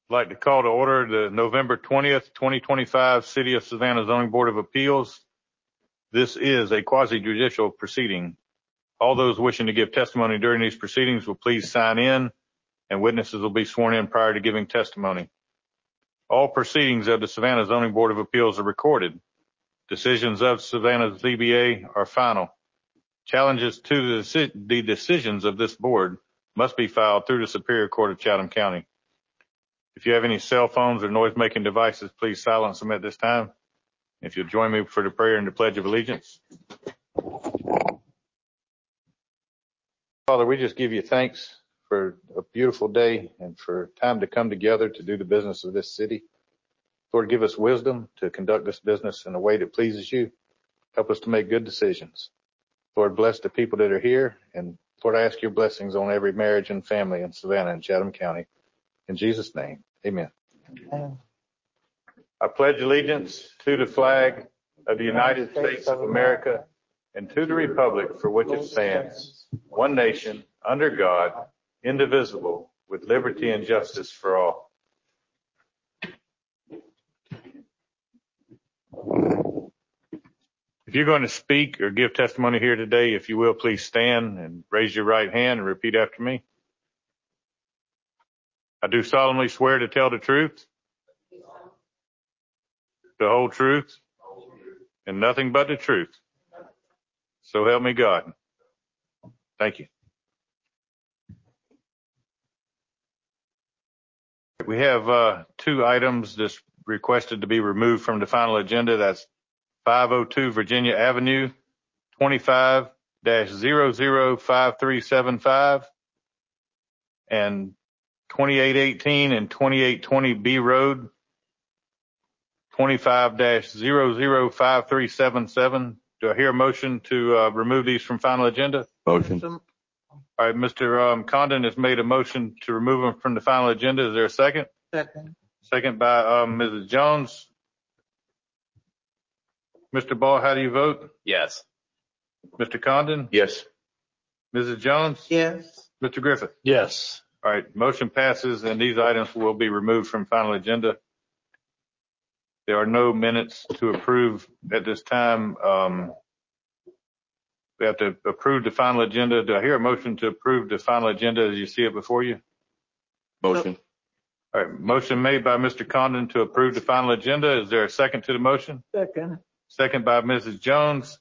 I'd like to call to order the November 20th, 2025 City of Savannah Zoning Board of Appeals. This is a quasi-judicial proceeding. All those wishing to give testimony during these proceedings will please sign in, and witnesses will be sworn in prior to giving testimony. All proceedings of the Savannah Zoning Board of Appeals are recorded. Decisions of Savannah ZBA are final. Challenges to the decisions of this board must be filed through the Superior Court of Chatham County. If you have any cell phones or noise-making devices, please silence them at this time. If you'll join me for the prayer and the Pledge of Allegiance. Father, we just give you thanks for a beautiful day and for time to come together to do the business of this city. Lord, give us wisdom to conduct this business in a way that pleases you. Help us to make good decisions. Lord, bless the people that are here. And Lord, I ask your blessings on every marriage and family in Savannah and Chatham County. In Jesus' name, amen. Amen. I pledge allegiance to the flag of the United States of America and to the republic for which it stands, one nation, under God, indivisible, with liberty and justice for all. If you're going to speak or give testimony here today, if you will, please stand and raise your right hand and repeat after me. I do solemnly swear to tell the truth, the whole truth, and nothing but the truth. So help me God. Thank you. We have two items that's requested to be removed from the final agenda. That's 502 Virginia Avenue, 25-005375, and 2818 and 2820 B Road, 25-005377. Do I hear a motion to remove these from final agenda? Motion. All right, Mr. Condon has made a motion to remove them from the final agenda. Is there a second? Second. Second by Mrs. Jones. Mr. Ball, how do you vote? Yes. Mr. Condon? Yes. Mrs. Jones? Yes. Mr. Griffith? Yes. All right, motion passes, and these items will be removed from final agenda. There are no minutes to approve at this time. We have to approve the final agenda. Do I hear a motion to approve the final agenda as you see it before you? Motion. All right, motion made by Mr. Condon to approve the final agenda. Is there a second to the motion? Second. Second by Mrs. Jones.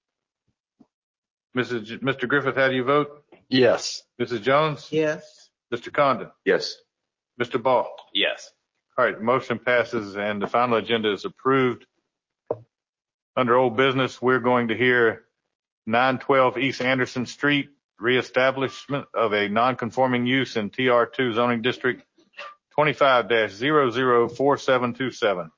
Mr. Griffith, how do you vote? Yes. Mrs. Jones? Yes. Mr. Condon? Yes. Mr. Ball? Yes. All right, motion passes and the final agenda is approved. Under old business, we're going to hear 912 East Anderson Street, reestablishment of a non-conforming use in TR2 zoning district, 25-004727.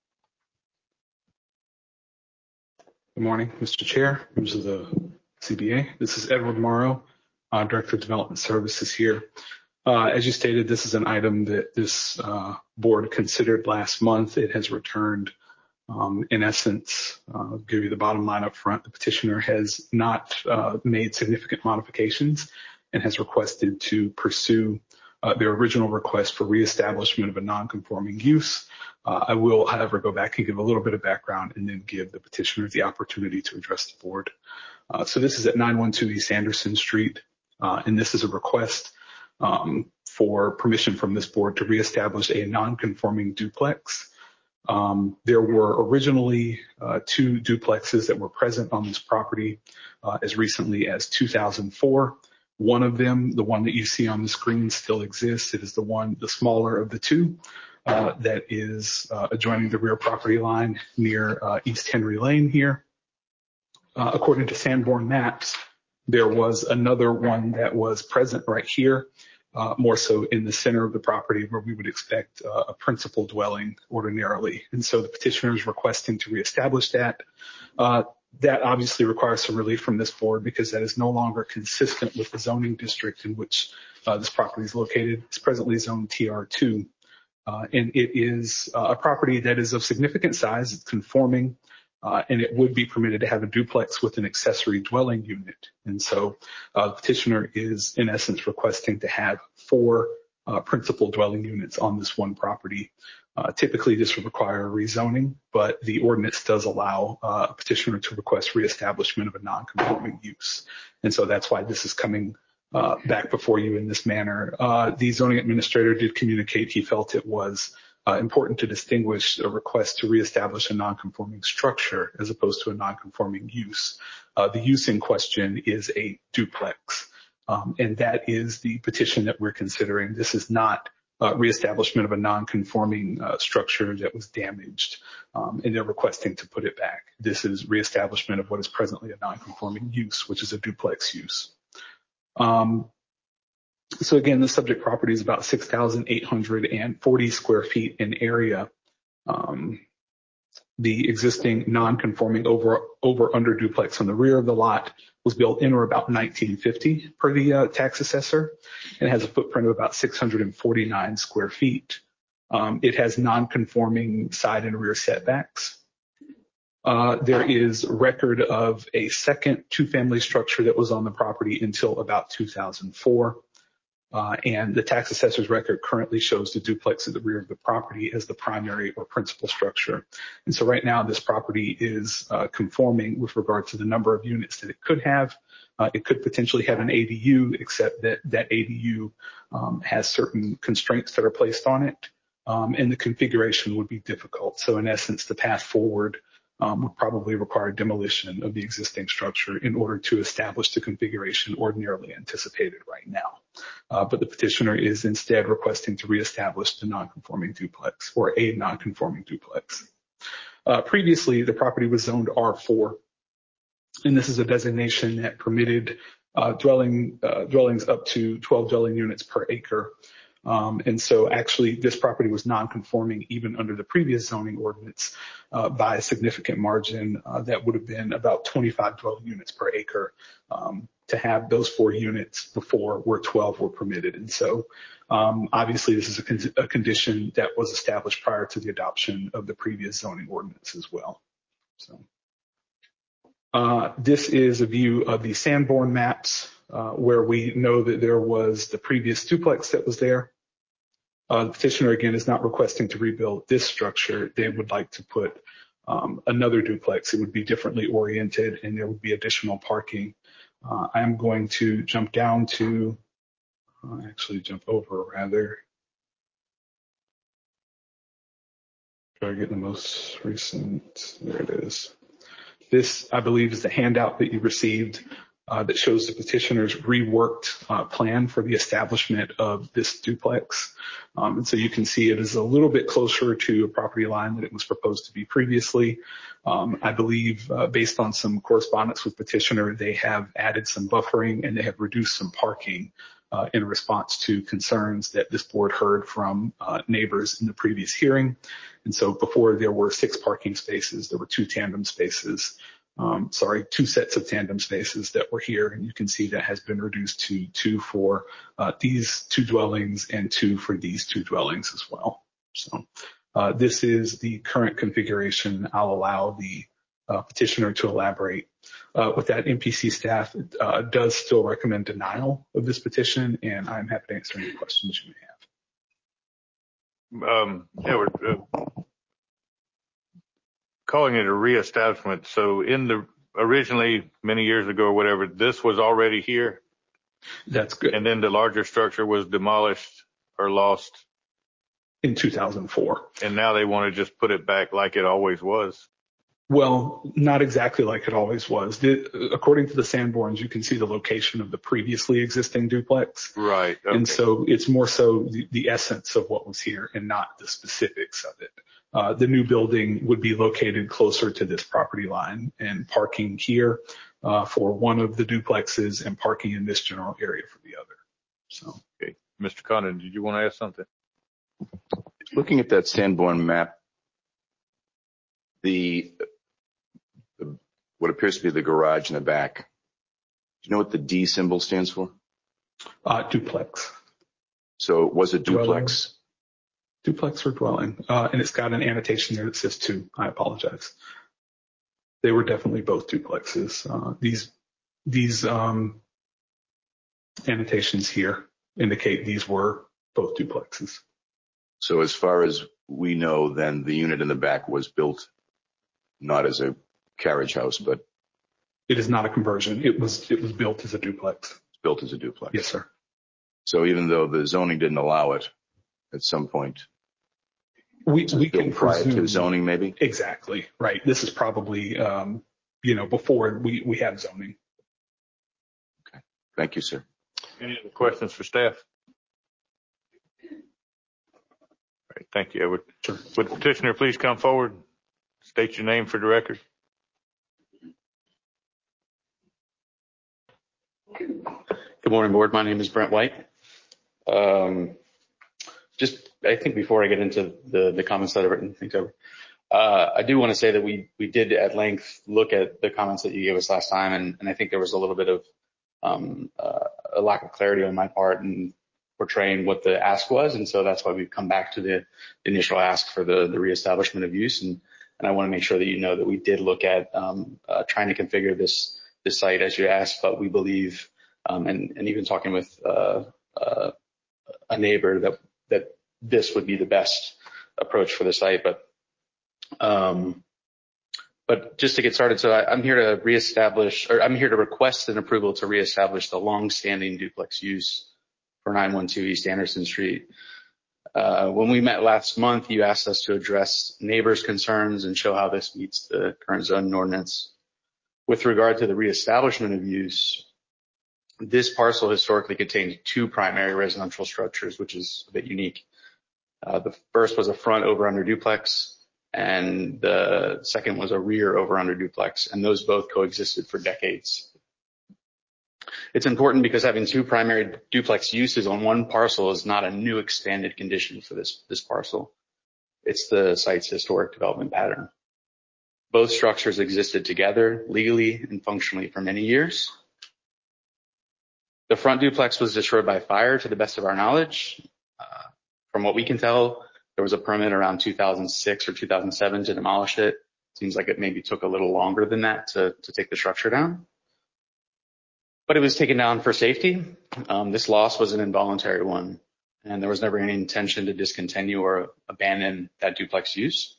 Good morning, Mr. Chair, members of the CBA. This is Edward Morrow, Director of Development Services here. As you stated, this is an item that this board considered last month. It has returned. In essence, I'll give you the bottom line up front. The petitioner has not made significant modifications and has requested to pursue their original request for reestablishment of a non-conforming use. I will, however, go back and give a little bit of background and then give the petitioner the opportunity to address the board. So this is at 912 East Anderson Street, and this is a request for permission from this board to reestablish a non-conforming duplex. There were originally two duplexes that were present on this property as recently as 2004. One of them, the one that you see on the screen, still exists. It is the smaller of the two that is adjoining the rear property line near East Henry Lane here. According to Sanborn Maps, there was another one that was present right here, more so in the center of the property where we would expect a principal dwelling ordinarily. And so the petitioner is requesting to reestablish that. That obviously requires some relief from this board because that is no longer consistent with the zoning district in which this property is located. It's presently zoned TR2. And it is a property that is of significant size. It's conforming, and it would be permitted to have a duplex with an accessory dwelling unit. And so the petitioner is, in essence, requesting to have 4 principal dwelling units on this one property. Typically, this would require rezoning, but the ordinance does allow a petitioner to request reestablishment of a non-conforming use. And so that's why this is coming back before you in this manner. The zoning administrator did communicate he felt it was important to distinguish a request to reestablish a non-conforming structure as opposed to a non-conforming use. The use in question is a duplex, and that is the petition that we're considering. This is not reestablishment of a non-conforming structure that was damaged, and they're requesting to put it back. This is reestablishment of what is presently a non-conforming use, which is a duplex use. So again, the subject property is about 6,840 square feet in area. The existing non-conforming over-under duplex on the rear of the lot was built in or about 1950 per the tax assessor, and has a footprint of about 649 square feet. It has non-conforming side and rear setbacks. There is record of a second two-family structure that was on the property until about 2004. And the tax assessor's record currently shows the duplex at the rear of the property as the primary or principal structure. And so right now this property is conforming with regard to the number of units that it could have. It could potentially have an ADU, except that that ADU has certain constraints that are placed on it, and the configuration would be difficult. So in essence, the path forward would probably require demolition of the existing structure in order to establish the configuration ordinarily anticipated right now. But the petitioner is instead requesting to reestablish the non-conforming duplex, or a non-conforming duplex. Previously, the property was zoned R4, and this is a designation that permitted dwellings up to 12 dwelling units per acre. And so actually this property was non-conforming even under the previous zoning ordinance by a significant margin. That would have been about 25 dwelling units per acre to have those 4 units before where 12 were permitted. And so obviously this is a condition that was established prior to the adoption of the previous zoning ordinance as well. So this is a view of the Sanborn maps, where we know that there was the previous duplex that was there. The petitioner, again, is not requesting to rebuild this structure. They would like to put another duplex. It would be differently oriented, and there would be additional parking. I am going to jump down to, jump over rather. Try to get the most recent, there it is. This, I believe, is the handout that you received that shows the petitioner's reworked plan for the establishment of this duplex. And so you can see it is a little bit closer to a property line than it was proposed to be previously. I believe based on some correspondence with petitioner, they have added some buffering and they have reduced some parking in response to concerns that this board heard from neighbors in the previous hearing. And so before there were 6 parking spaces, there were 2 tandem spaces. 2 sets of tandem spaces that were here, and you can see that has been reduced to 2 for these 2 dwellings and 2 for these 2 dwellings as well. So this is the current configuration. I'll allow the petitioner to elaborate. With that, MPC staff does still recommend denial of this petition, and I'm happy to answer any questions you may have. We're calling it a reestablishment. So originally many years ago or whatever, this was already here. That's good. And then the larger structure was demolished or lost in 2004. And now they want to just put it back like it always was. Well, not exactly like it always was. According to the Sanborns, you can see the location of the previously existing duplex. Right. Okay. And so it's more so the essence of what was here and not the specifics of it. The new building would be located closer to this property line, and parking here for one of the duplexes and parking in this general area for the other. So, okay. Mr. Condon, did you want to ask something? Looking at that Sanborn map, what appears to be the garage in the back, do you know what the D symbol stands for? Duplex. So it was a duplex? Duplex or dwelling. And it's got an annotation there that says 2. I apologize. They were definitely both duplexes. These annotations here indicate these were both duplexes. So as far as we know, then the unit in the back was built not as a carriage house, but It is not a conversion. It was built as a duplex. built as a duplex. Yes, sir. So even though the zoning didn't allow it at some point, We it was can built prior presume to zoning, maybe? exactly right. This is probably before we had zoning. Thank you, sir. Any other questions for staff? All right, thank you, Edward. Sure. Would the petitioner please come forward? State your name for the record. Good morning, board. My name is Brent White. I think before I get into the comments that I've written, I do want to say that we did at length look at the comments that you gave us last time, and I think there was a little bit of a lack of clarity on my part in portraying what the ask was, and so that's why we've come back to the initial ask for the reestablishment of use, and I want to make sure that you know that we did look at trying to configure this site as you asked, but we believe, and even talking with a neighbor that this would be the best approach for the site. But just to get started, so I'm here to request an approval to reestablish the long-standing duplex use for 912 East Anderson Street. When we met last month, you asked us to address neighbors' concerns and show how this meets the current zoning ordinance. With regard to the reestablishment of use, this parcel historically contained two primary residential structures, which is a bit unique. The first was a front over-under duplex, and the second was a rear over-under duplex, and those both coexisted for decades. It's important because having two primary duplex uses on one parcel is not a new expanded condition for this parcel. It's the site's historic development pattern. Both structures existed together legally and functionally for many years. The front duplex was destroyed by fire to the best of our knowledge. From what we can tell, there was a permit around 2006 or 2007 to demolish it. Seems like it maybe took a little longer than that to take the structure down. But it was taken down for safety. This loss was an involuntary one, and there was never any intention to discontinue or abandon that duplex use.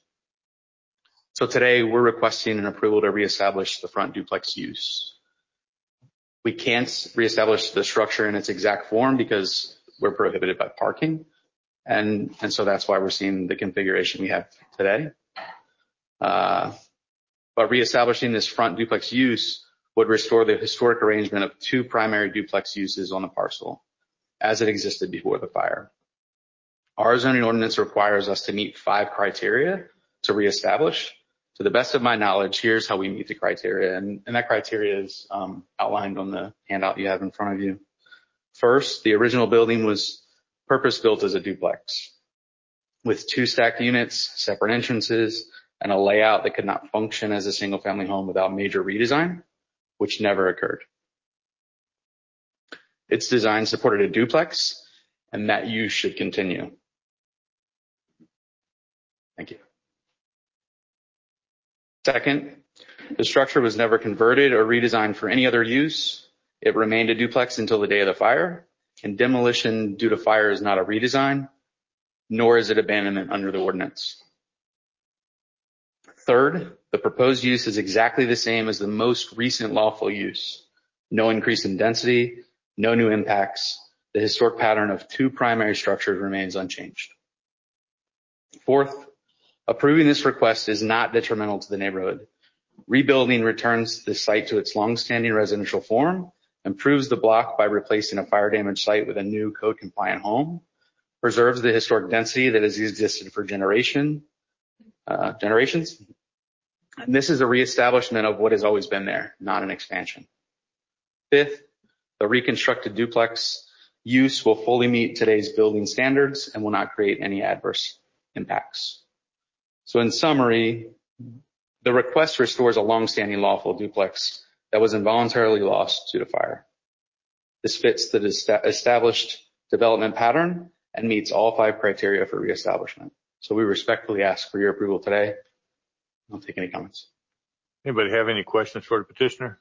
So today we're requesting an approval to reestablish the front duplex use. We can't reestablish the structure in its exact form because we're prohibited by parking. And so that's why we're seeing the configuration we have today. But reestablishing this front duplex use would restore the historic arrangement of two primary duplex uses on the parcel as it existed before the fire. Our zoning ordinance requires us to meet 5 criteria to reestablish. To the best of my knowledge, here's how we meet the criteria, and that criteria is outlined on the handout you have in front of you. First, the original building was purpose-built as a duplex with 2 stacked units, separate entrances, and a layout that could not function as a single-family home without major redesign, which never occurred. Its design supported a duplex, and that use should continue. Thank you. Second, the structure was never converted or redesigned for any other use. It remained a duplex until the day of the fire, and demolition due to fire is not a redesign, nor is it abandonment under the ordinance. Third, the proposed use is exactly the same as the most recent lawful use. No increase in density, no new impacts. The historic pattern of 2 primary structures remains unchanged. Fourth, approving this request is not detrimental to the neighborhood. Rebuilding returns the site to its long-standing residential form, improves the block by replacing a fire-damaged site with a new code-compliant home, preserves the historic density that has existed for generations. And this is a reestablishment of what has always been there, not an expansion. Fifth, the reconstructed duplex use will fully meet today's building standards and will not create any adverse impacts. So in summary, the request restores a long-standing lawful duplex that was involuntarily lost due to fire. This fits the established development pattern and meets all 5 criteria for reestablishment. So we respectfully ask for your approval today. I'll take any comments. Anybody have any questions for the petitioner?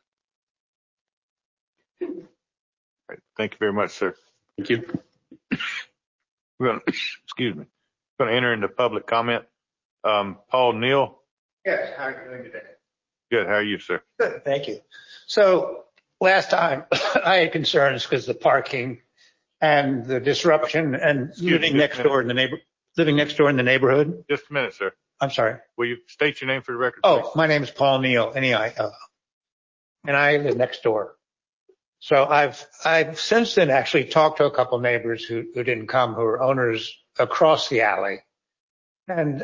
All right, thank you very much, sir. Thank you. We're going to, excuse me, going to enter into public comment. Paul Neal. Yes, how are you doing today? Good. How are you, sir? Good, thank you. So last time I had concerns because the parking and the disruption and living next door in the neighborhood. Just a minute, sir. I'm sorry. Will you state your name for the record? Oh, please? my name is Paul Neal, N-E-I-L. And I live next door. So I've since then actually talked to a couple of neighbors who didn't come, who are owners across the alley. And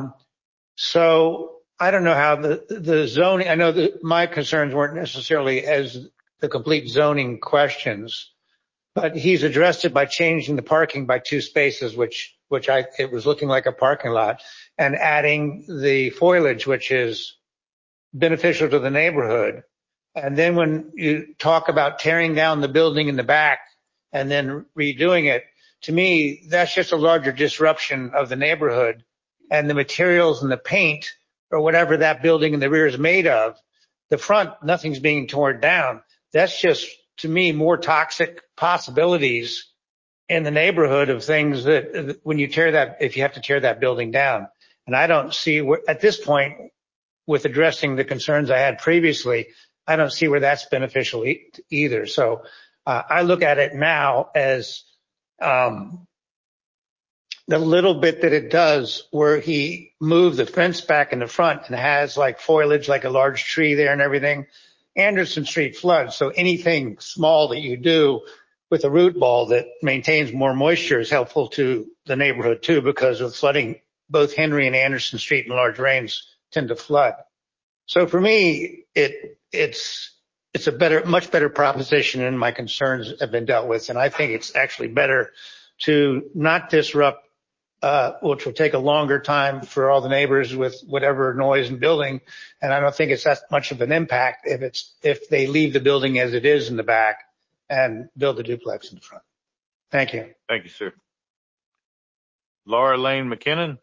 so I don't know how the zoning, I know that my concerns weren't necessarily as the complete zoning questions, but he's addressed it by changing the parking by 2 spaces, which it was looking like a parking lot, and adding the foliage, which is beneficial to the neighborhood. And then when you talk about tearing down the building in the back and then redoing it, to me, that's just a larger disruption of the neighborhood, and the materials and the paint or whatever that building in the rear is made of. The front, nothing's being torn down. That's just, to me, more toxic possibilities in the neighborhood of things that when you tear that, if you have to tear that building down. And I don't see where, at this point, with addressing the concerns I had previously, I don't see where that's beneficial either. So I look at it now as the little bit that it does where he moved the fence back in the front and has like foliage, like a large tree there and everything. Anderson Street floods. So anything small that you do with a root ball that maintains more moisture is helpful to the neighborhood too, because of flooding. Both Henry and Anderson Street in large rains tend to flood. So for me, it's a much better proposition, and my concerns have been dealt with. And I think it's actually better to not disrupt, which will take a longer time for all the neighbors with whatever noise and building. And I don't think it's that much of an impact if they leave the building as it is in the back and build a duplex in the front. Thank you. Thank you, sir. Laura Lane McKinnon.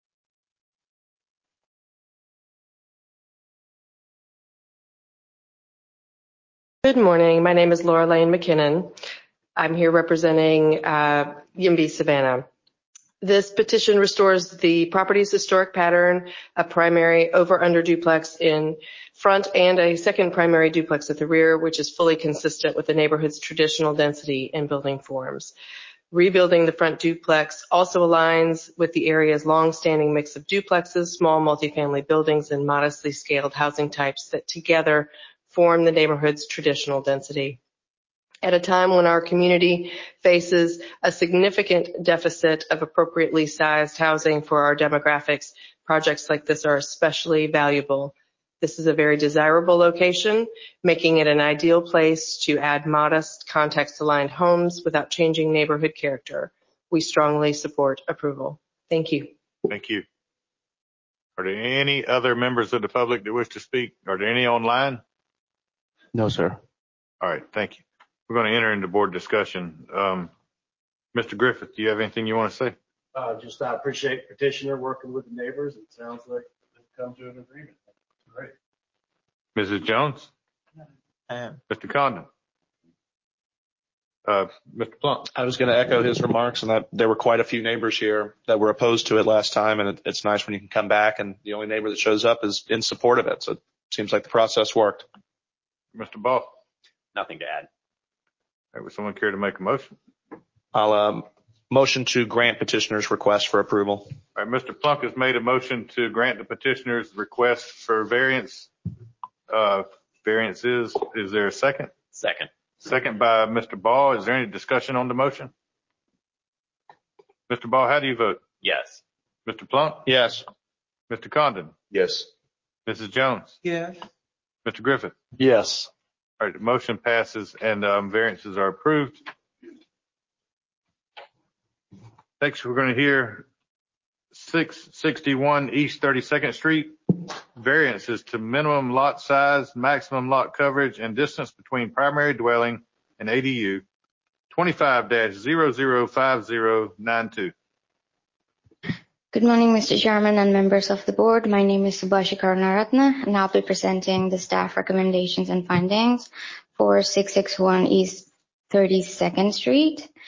Good morning. My name is Laura Lane McKinnon. I'm here representing YIMBY Savannah. This petition restores the property's historic pattern, a primary over-under duplex in front and a second primary duplex at the rear, which is fully consistent with the neighborhood's traditional density and building forms. Rebuilding the front duplex also aligns with the area's long-standing mix of duplexes, small multifamily buildings, and modestly scaled housing types that together form the neighborhood's traditional density. At a time when our community faces a significant deficit of appropriately sized housing for our demographics, projects like this are especially valuable. This is a very desirable location, making it an ideal place to add modest, context-aligned homes without changing neighborhood character. We strongly support approval. Thank you. Thank you. Are there any other members of the public that wish to speak? Are there any online? No, sir. All right, thank you. We're going to enter into board discussion. Mr. Griffith, do you have anything you want to say? Just I appreciate petitioner working with the neighbors. It sounds like they've come to an agreement. Great. Mrs. Jones? Mr. Condon? Mr. Plump? I was going to echo his remarks, and that there were quite a few neighbors here that were opposed to it last time, and it's nice when you can come back and the only neighbor that shows up is in support of it. So it seems like the process worked. Mr. Ball? Nothing to add. All right, would someone care to make a motion? I'll motion to grant petitioner's request for approval. All right, Mr. Plunk has made a motion to grant the petitioner's request for variance. Variances. Is there a second? Second. Second by Mr. Ball. Is there any discussion on the motion? Mr. Ball, how do you vote? Yes. Mr. Plunk? Yes. Mr. Condon? Yes. Mrs. Jones? Yes. Mr. Griffith? Yes. All right, the motion passes and variances are approved. Next, we're going to hear 661 East 32nd Street. Variances to minimum lot size, maximum lot coverage, and distance between primary dwelling and ADU. 25-005092. Good morning, Mr. Chairman and members of the board. My name is Subhashi Karunaratne, and I'll be presenting the staff recommendations and findings for 661 East 32nd Street.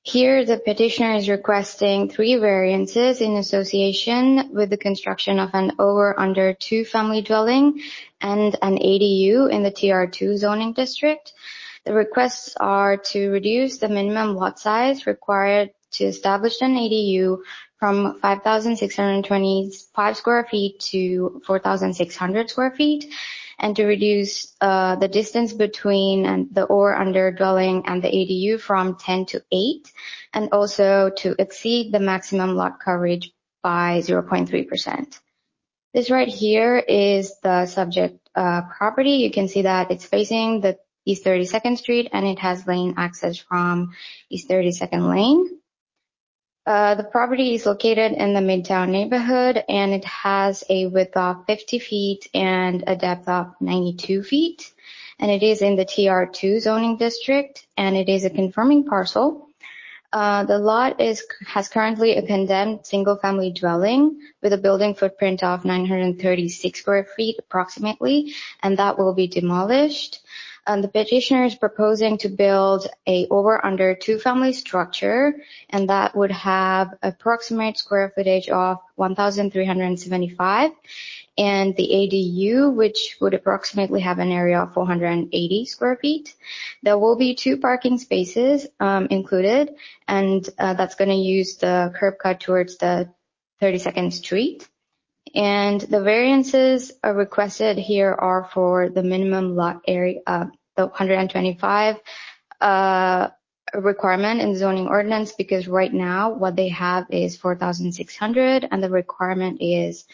Here, the petitioner is requesting 3 variances in association with the construction of an over-under 2-family dwelling and an ADU in the TR2 zoning district. The requests are to reduce the minimum lot size required to establish an ADU from 5,625 square feet to 4,600 square feet, and to reduce the distance between the or-under dwelling and the ADU from 10 to 8, and also to exceed the maximum lot coverage by 0.3%. This right here is the subject property. You can see that it's facing the East 32nd Street, and it has lane access from East 32nd Lane. The property is located in the Midtown neighborhood, and it has a width of 50 feet and a depth of 92 feet. And it is in the TR2 zoning district, and it is a conforming parcel. The lot has currently a condemned single-family dwelling with a building footprint of 936 square feet approximately, and that will be demolished. The petitioner is proposing to build a over-under 2-family structure, and that would have approximate square footage of 1,375, and the ADU, which would approximately have an area of 480 square feet. There will be 2 parking spaces included, and that's going to use the curb cut towards the 32nd Street. And the variances requested here are for the minimum lot area, the 125 requirement in the zoning ordinance, because right now what they have is 4,600 and the requirement is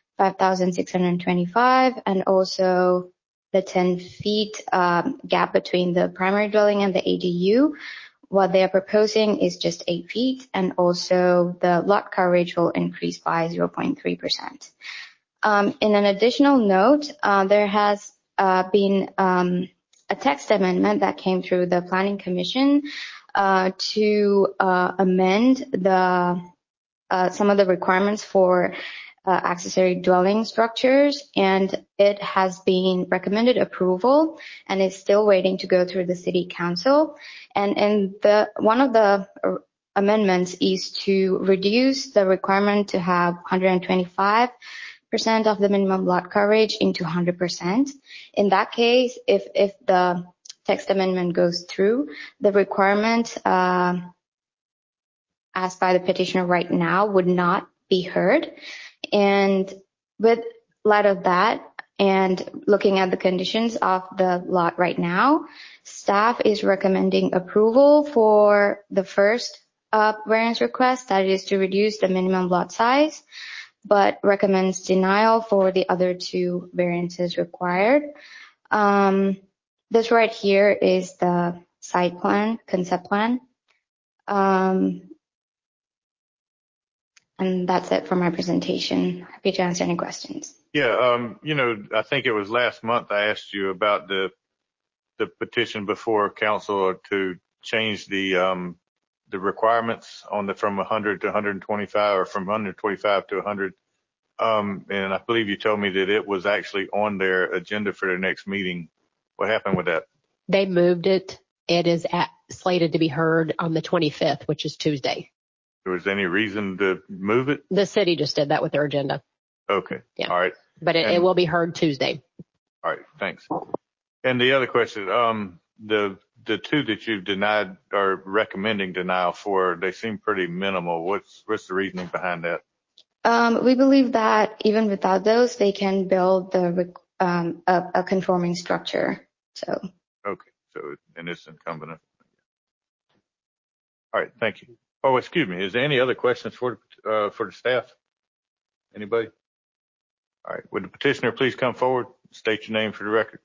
5,625, and also the 10 feet gap between the primary dwelling and the ADU. What they are proposing is just 8 feet, and also the lot coverage will increase by 0.3%. In an additional note, there has been a text amendment that came through the Planning Commission to amend some of the requirements for accessory dwelling structures, and it has been recommended approval and is still waiting to go through the City Council. And one of the amendments is to reduce the requirement to have 125% of the minimum lot coverage into 100%. In that case, if the text amendment goes through, the requirement asked by the petitioner right now would not be heard. And with light of that, and looking at the conditions of the lot right now, staff is recommending approval for the first variance request, that is to reduce the minimum lot size, but recommends denial for the other 2 variances required. This right here is the site plan, concept plan. And that's it for my presentation. Happy to answer any questions. Yeah, I think it was last month I asked you about the petition before council to change the requirements from 100 to 125, or from 125 to 100. And I believe you told me that it was actually on their agenda for their next meeting. What happened with that? They moved it. It is slated to be heard on the 25th, which is Tuesday. Was there any reason to move it? The city just did that with their agenda. Okay. Yeah. All right. But it will be heard Tuesday. All right. Thanks. And the other question, the 2 that you've denied or recommending denial for, they seem pretty minimal. What's the reasoning behind that? We believe that even without those, they can build a conforming structure. So. Okay. And it's incumbent. All right. Thank you. Oh, excuse me. Is there any other questions for the staff? Anybody? All right. Would the petitioner please come forward? State your name for the record.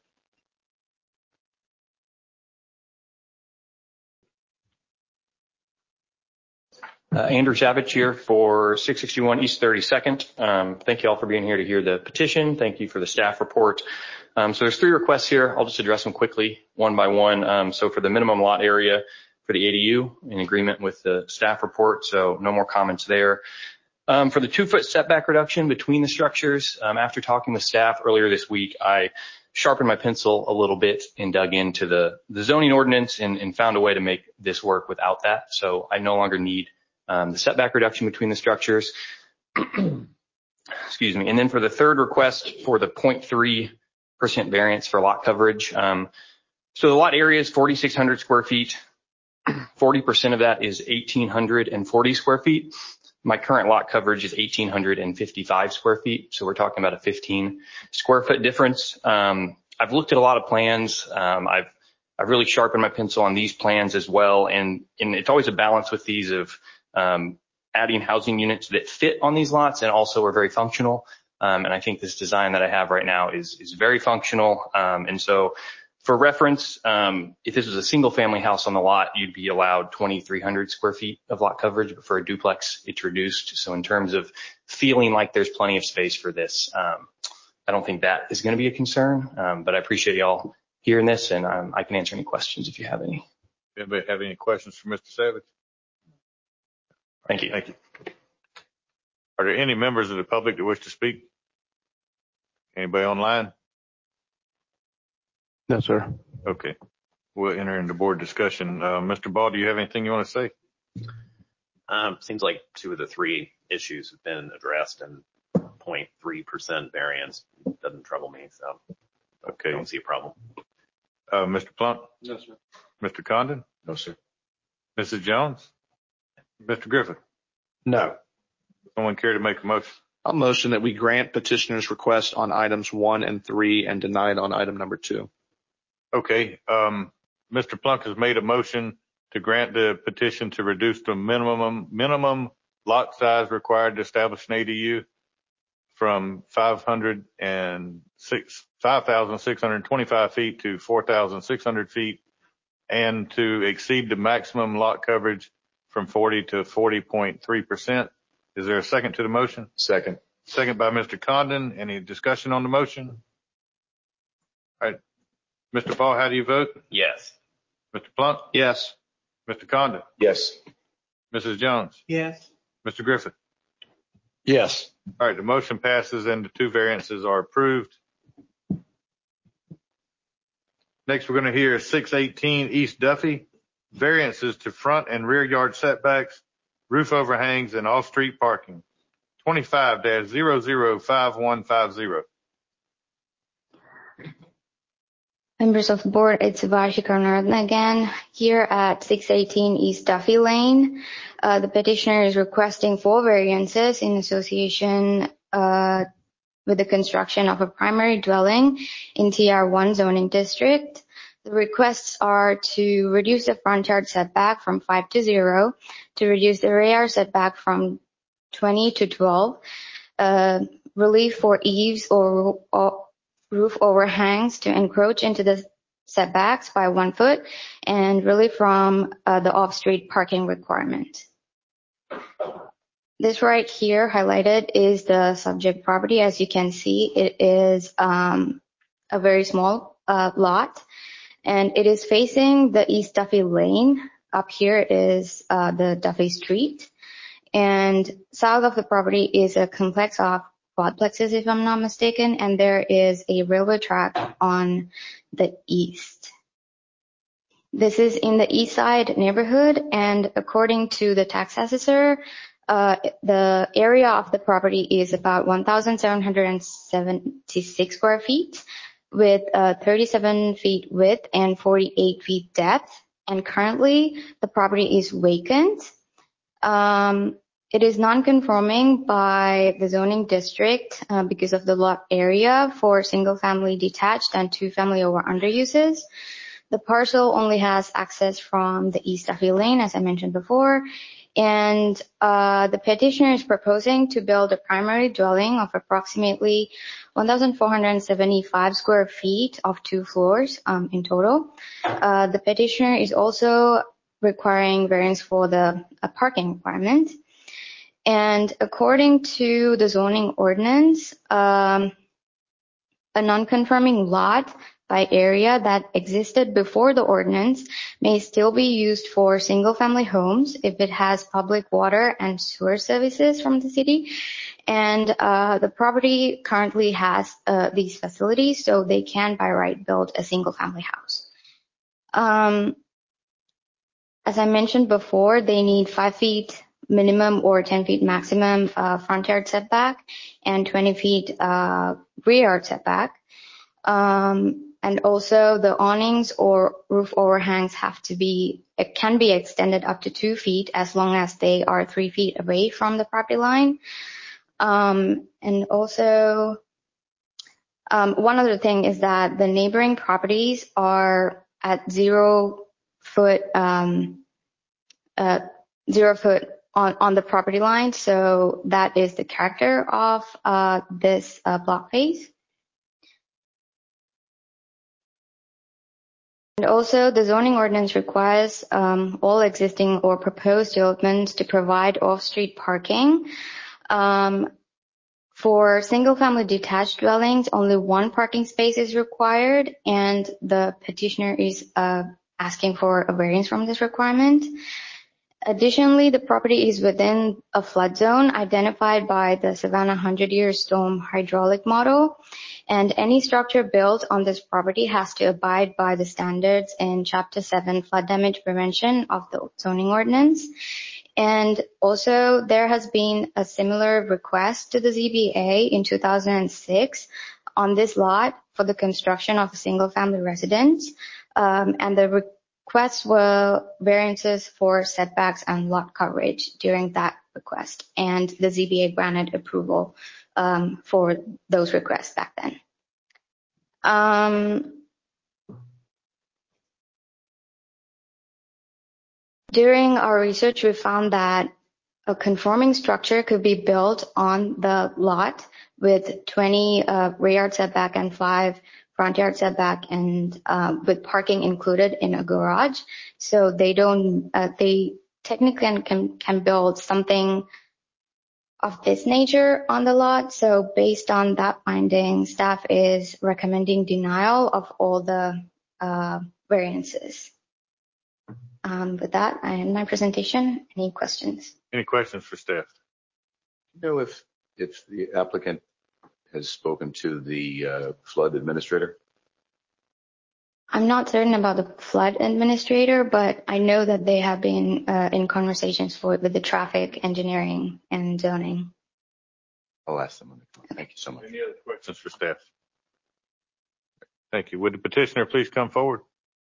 Andrew Savage here for 661 East 32nd. Thank you all for being here to hear the petition. Thank you for the staff report. So there's 3 requests here. I'll just address them quickly, one by one. So for the minimum lot area for the ADU, in agreement with the staff report, so no more comments there. For the 2-foot setback reduction between the structures, after talking with staff earlier this week, I sharpened my pencil a little bit and dug into the zoning ordinance and found a way to make this work without that. So I no longer need the setback reduction between the structures. Excuse me. And then for the third request for the 0.3% variance for lot coverage. So the lot area is 4,600 square feet. 40% of that is 1,840 square feet. My current lot coverage is 1,855 square feet. So we're talking about a 15 square foot difference. I've looked at a lot of plans. I've really sharpened my pencil on these plans as well. And it's always a balance with these of, adding housing units that fit on these lots and also are very functional. And I think this design that I have right now is very functional. And so for reference, if this was a single family house on the lot, you'd be allowed 2,300 square feet of lot coverage, but for a duplex, it's reduced. So in terms of feeling like there's plenty of space for this, I don't think that is going to be a concern. But I appreciate y'all hearing this, and I can answer any questions if you have any. Anybody have any questions for Mr. Savage? Thank you. Thank you. Are there any members of the public that wish to speak? Anybody online? No, sir. Okay. We'll enter into board discussion. Mr. Ball, do you have anything you want to say? Seems like two of the three issues have been addressed, and 0.3% variance doesn't trouble me, so okay. I don't see a problem. Mr. Plump? No, sir. Mr. Condon? No, sir. Mrs. Jones? Mr. Griffith? No. Someone care to make a motion? I'll motion that we grant petitioner's request on items 1 and 3 and deny it on item number 2. Okay. Mr. Plunk has made a motion to grant the petition to reduce the minimum lot size required to establish an ADU from 5,625 feet to 4,600 feet, and to exceed the maximum lot coverage from 40 to 40.3%. Is there a second to the motion? Second. Second by Mr. Condon. Any discussion on the motion? All right. Mr. Ball, how do you vote? Yes. Mr. Plunk? Yes. Mr. Condon? Yes. Mrs. Jones? Yes. Mr. Griffith? Yes. All right. The motion passes and the two variances are approved. Next, we're going to hear 618 East Duffy. Variances to front and rear yard setbacks, roof overhangs, and off-street parking. 25-005150. Members of the board, it's Vashi Karnarthan again. Here at 618 East Duffy Lane, the petitioner is requesting 4 variances in association with the construction of a primary dwelling in TR1 zoning district. The requests are to reduce the front yard setback from 5 to 0, to reduce the rear yard setback from 20 to 12, relief for eaves or roof overhangs to encroach into the setbacks by 1 foot, and relief from the off-street parking requirement. This right here highlighted is the subject property. As you can see, it is a very small lot, and it is facing the East Duffy Lane. Up here is the Duffy Street, and south of the property is a complex of quadplexes, if I'm not mistaken, and there is a railway track on the east. This is in the east side neighborhood, and according to the tax assessor, the area of the property is about 1,776 square feet, with 37 feet width and 48 feet depth. And currently, the property is vacant. It is non-conforming by the zoning district because of the lot area for single-family detached and 2-family over-under uses. The parcel only has access from the East Duffy Lane, as I mentioned before, and the petitioner is proposing to build a primary dwelling of approximately 1,475 square feet of 2 floors in total. The petitioner is also requiring variance for the parking requirement. And according to the zoning ordinance, a non-conforming lot by area that existed before the ordinance may still be used for single-family homes if it has public water and sewer services from the city. And the property currently has these facilities, so they can by right build a single-family house. As I mentioned before, they need 5 feet minimum or 10 feet maximum front yard setback and 20 feet rear yard setback. And also the awnings or roof overhangs it can be extended up to 2 feet as long as they are 3 feet away from the property line. And also, one other thing is that the neighboring properties are at 0 foot, 0 foot on the property line. So that is the character of this block phase. And also the zoning ordinance requires all existing or proposed developments to provide off-street parking. For single-family detached dwellings, only 1 parking space is required, and the petitioner is asking for a variance from this requirement. Additionally, the property is within a flood zone identified by the Savannah 100-year storm hydraulic model, and any structure built on this property has to abide by the standards in Chapter 7 flood damage prevention of the zoning ordinance. And also, there has been a similar request to the ZBA in 2006 on this lot for the construction of a single-family residence, and the requests were variances for setbacks and lot coverage during that request, and the ZBA granted approval for those requests back then. During our research, we found that a conforming structure could be built on the lot with 20 rear yard setback and 5 front yard setback, and with parking included in a garage. So they technically can build something of this nature on the lot. So based on that finding, staff is recommending denial of all the variances. With that, I end my presentation. Any questions? Any questions for staff? Do you know if the applicant has spoken to the flood administrator? I'm not certain about the flood administrator, but I know that they have been in conversations with the traffic engineering and zoning. I'll ask them. Thank you so much. Any other questions for staff? Thank you. Would the petitioner please come forward?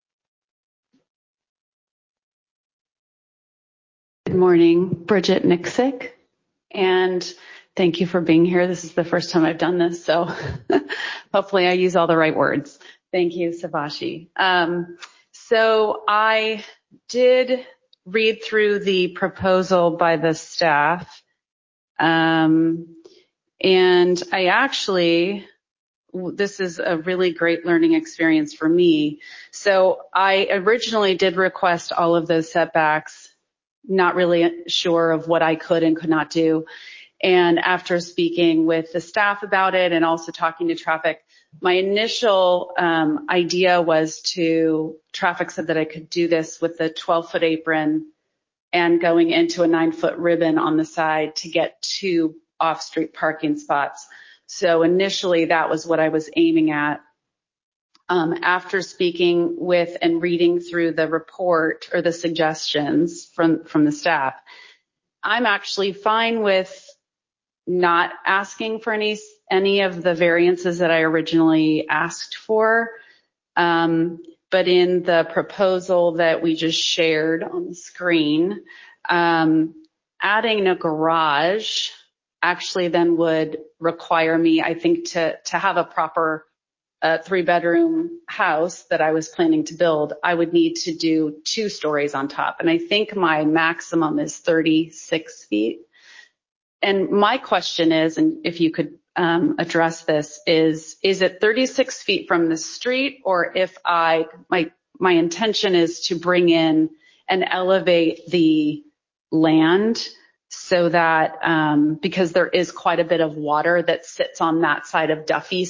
Good morning, Bridget Nixick, and thank you for being here. This is the first time I've done this, so hopefully I use all the right words. Thank you, Savashi. So I did read through the proposal by the staff, and I actually, this is a really great learning experience for me. So I originally did request all of those setbacks, not really sure of what I could and could not do. And after speaking with the staff about it and also talking to traffic, my initial idea was traffic said that I could do this with a 12-foot apron and going into a 9-foot ribbon on the side to get 2 off-street parking spots. So initially that was what I was aiming at. After speaking with and reading through the report or the suggestions from the staff, I'm actually fine with not asking for any of the variances that I originally asked for. But in the proposal that we just shared on the screen, adding a garage actually then would require me, I think, to have a proper 3-bedroom house that I was planning to build. I would need to do 2 stories on top. And I think my maximum is 36 feet. And my question is, and if you could address this, is it 36 feet from the street, or if my intention is to bring in and elevate the land so that, because there is quite a bit of water that sits on that side of Duffy's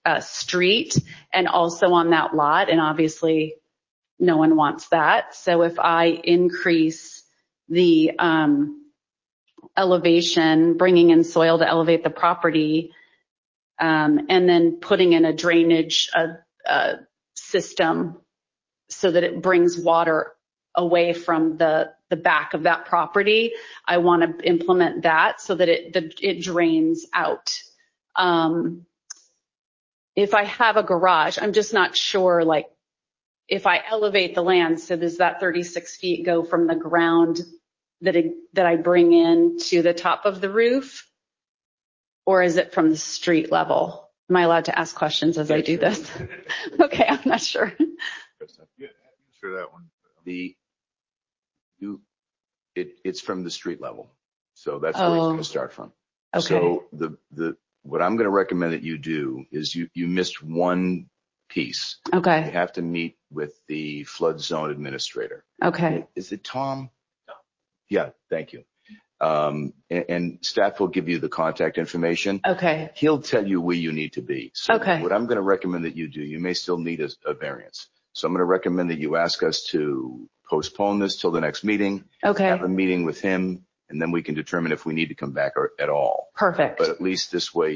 street and also on that lot. And obviously no one wants that. So if I increase the elevation, bringing in soil to elevate the property, and then putting in a drainage system so that it brings water away from the back of that property, I want to implement that so that it drains out. If I have a garage, I'm just not sure, like, if I elevate the land, so does that 36 feet go from the ground that I bring in to the top of the roof? Or is it from the street level? Am I allowed to ask questions as I do this? Okay, I'm not sure. Yeah, answer that one. It's from the street level. So that's where it's going to start from. Okay. So what I'm going to recommend that you do is you missed one piece. Okay. You have to meet with the flood zone administrator. Okay. Is it Tom? No. Yeah, thank you. And staff will give you the contact information. Okay. He'll tell you where you need to be. So okay. What I'm going to recommend that you do, you may still need a variance. So I'm going to recommend that you ask us to postpone this till the next meeting. Okay. Have a meeting with him, and then we can determine if we need to come back at all. Perfect. But at least this way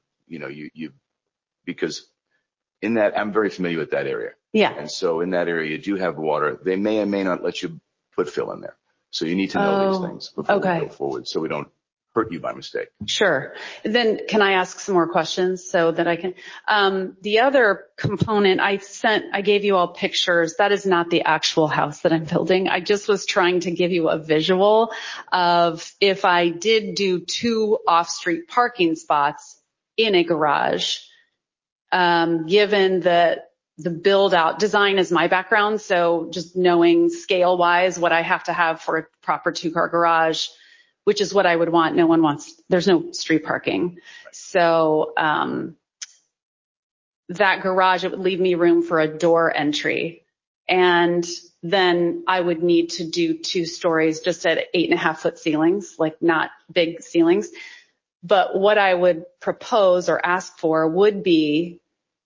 because in that, I'm very familiar with that area. Yeah. And so in that area, you do have water. They may or may not let you put fill in there. So you need to know these things before we go forward so we don't hurt you by mistake. Sure. Then can I ask some more questions so that I can, the other component I gave you all pictures. That is not the actual house that I'm building. I just was trying to give you a visual of if I did do 2 off-street parking spots in a garage, given that the build out design is my background. So just knowing scale wise what I have to have for a proper 2-car garage, which is what I would want. No one wants, there's no street parking. So, that garage, it would leave me room for a door entry. And then I would need to do 2 stories just at 8.5-foot ceilings, like not big ceilings. But what I would propose or ask for would be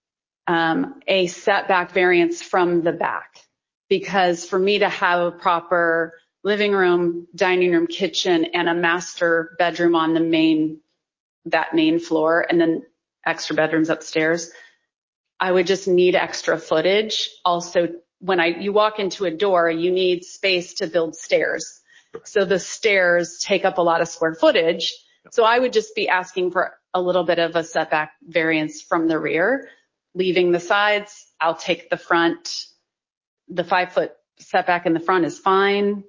a setback variance from the back, because for me to have a proper living room, dining room, kitchen, and a master bedroom on the main floor, and then extra bedrooms upstairs, I would just need extra footage. Also, when you walk into a door, you need space to build stairs. So the stairs take up a lot of square footage. So I would just be asking for a little bit of a setback variance from the rear, leaving the sides. I'll take the front. The 5-foot setback in the front is fine.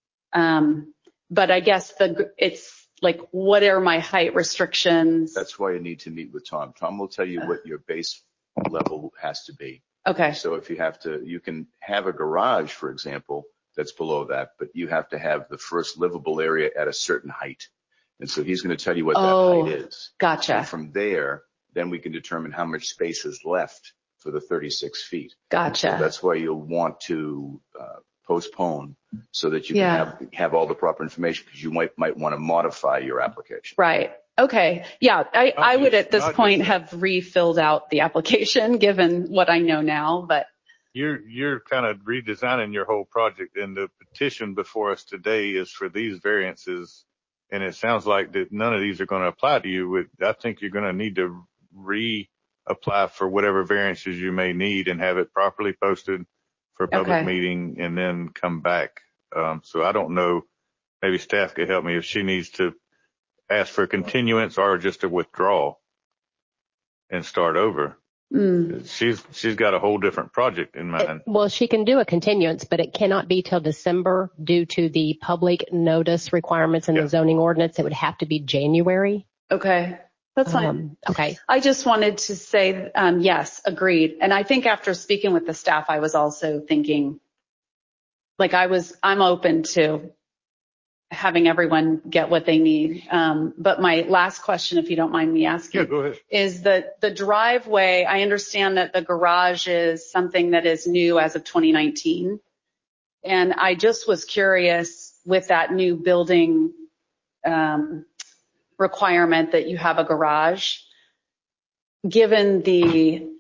But I guess it's like, what are my height restrictions? That's why you need to meet with Tom. Tom will tell you what your base level has to be. Okay. So if you can have a garage, for example, that's below that, but you have to have the first livable area at a certain height. And so he's going to tell you what that height is. Gotcha. And from there, then we can determine how much space is left for the 36 feet. Gotcha. So that's why you'll want to postpone so that you can have all the proper information, because you might want to modify your application. Right. Okay. Yeah. I would at this point have refilled out the application given what I know now, but. You're kind of redesigning your whole project, and the petition before us today is for these variances. And it sounds like that none of these are going to apply to you. I think you're going to need to reapply for whatever variances you may need and have it properly posted for a public meeting and then come back. So I don't know, maybe staff could help me if she needs to ask for a continuance or just a withdrawal and start over. She's got a whole different project in mind. Well, she can do a continuance, but it cannot be till December due to the public notice requirements in the zoning ordinance. It would have to be January. Okay. That's fine. Okay. I just wanted to say, yes, agreed. And I think after speaking with the staff, I was also thinking, like I'm open to having everyone get what they need. But my last question, if you don't mind me asking, go ahead. Is that the driveway, I understand that the garage is something that is new as of 2019. And I just was curious with that new building requirement that you have a garage. given the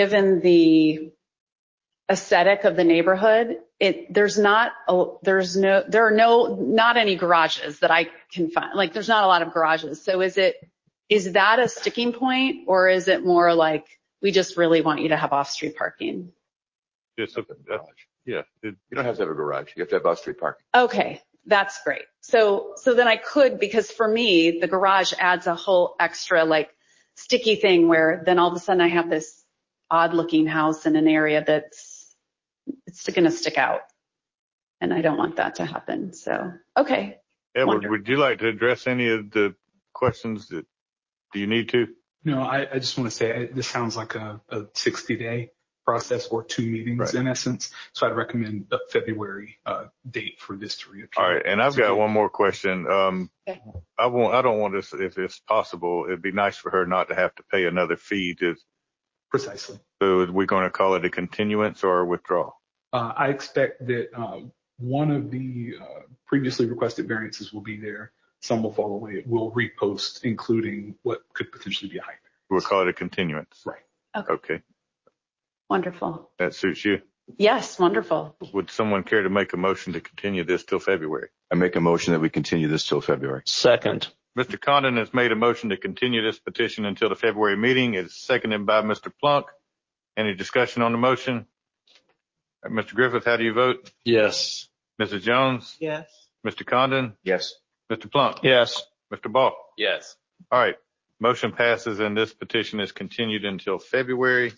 aesthetic of the neighborhood, there are not any garages that I can find. Like, there's not a lot of garages. So is that a sticking point, or is it more like we just really want you to have off-street parking? It's a garage. Yeah. You don't have to have a garage. You have to have off-street parking. Okay, that's great. So then I could, because for me, the garage adds a whole extra like sticky thing where then all of a sudden I have this odd looking house in an area it's going to stick out. And I don't want that to happen. So, okay. Edward, Wonderful. would you like to address any of the questions do you need to? No, I just want to say this sounds like a 60-day process or 2 meetings in essence. So I'd recommend a February date for this to reappear. All right. And I've got one more question. Okay. I don't want this, if it's possible, it'd be nice for her not to have to pay another fee Precisely. So are we going to call it a continuance or a withdrawal? I expect that one of the previously requested variances will be there. Some will fall away. We'll repost, including what could potentially be a hike. We'll call it a continuance. Right. Okay. Wonderful. That suits you? Yes, wonderful. Would someone care to make a motion to continue this till February? I make a motion that we continue this till February. Second. Mr. Condon has made a motion to continue this petition until the February meeting. It is seconded by Mr. Plunk. Any discussion on the motion? Mr. Griffith, how do you vote? Yes. Mrs. Jones? Yes. Mr. Condon? Yes. Mr. Plunk? Yes. Mr. Ball? Yes. All right. Motion passes and this petition is continued until February.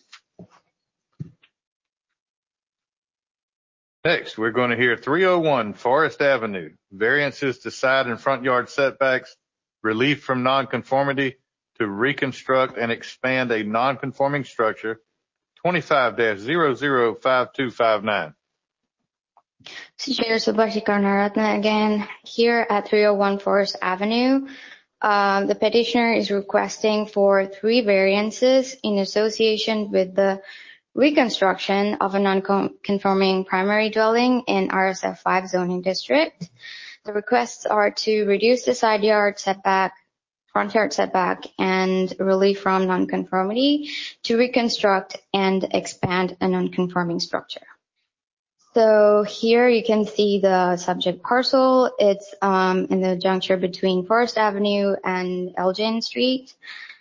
Next, we're going to hear 301 Forest Avenue, variances to side and front yard setbacks, relief from nonconformity to reconstruct and expand a nonconforming structure, 25-005259. Chair Subhashi Karnaratna again, here at 301 Forest Avenue. The petitioner is requesting for 3 variances in association with the reconstruction of a non-conforming primary dwelling in RSF 5 zoning district. The requests are to reduce the side yard setback, front yard setback, and relief from nonconformity to reconstruct and expand a non-conforming structure. So here you can see the subject parcel. It's in the juncture between Forest Avenue and Elgin Street.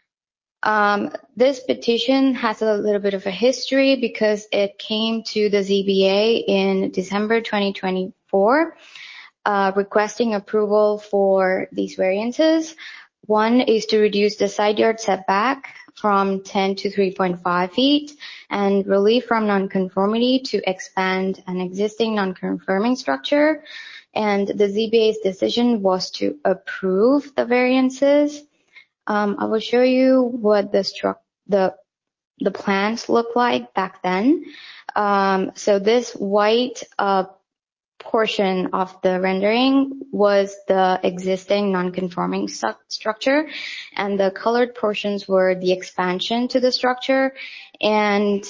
This petition has a little bit of a history because it came to the ZBA in December 2024, requesting approval for these variances. One is to reduce the side yard setback from 10 to 3.5 feet and relief from nonconformity to expand an existing nonconforming structure. And the ZBA's decision was to approve the variances. I will show you what the plans look like back then. So this white portion of the rendering was the existing non-conforming structure, and the colored portions were the expansion to the structure, and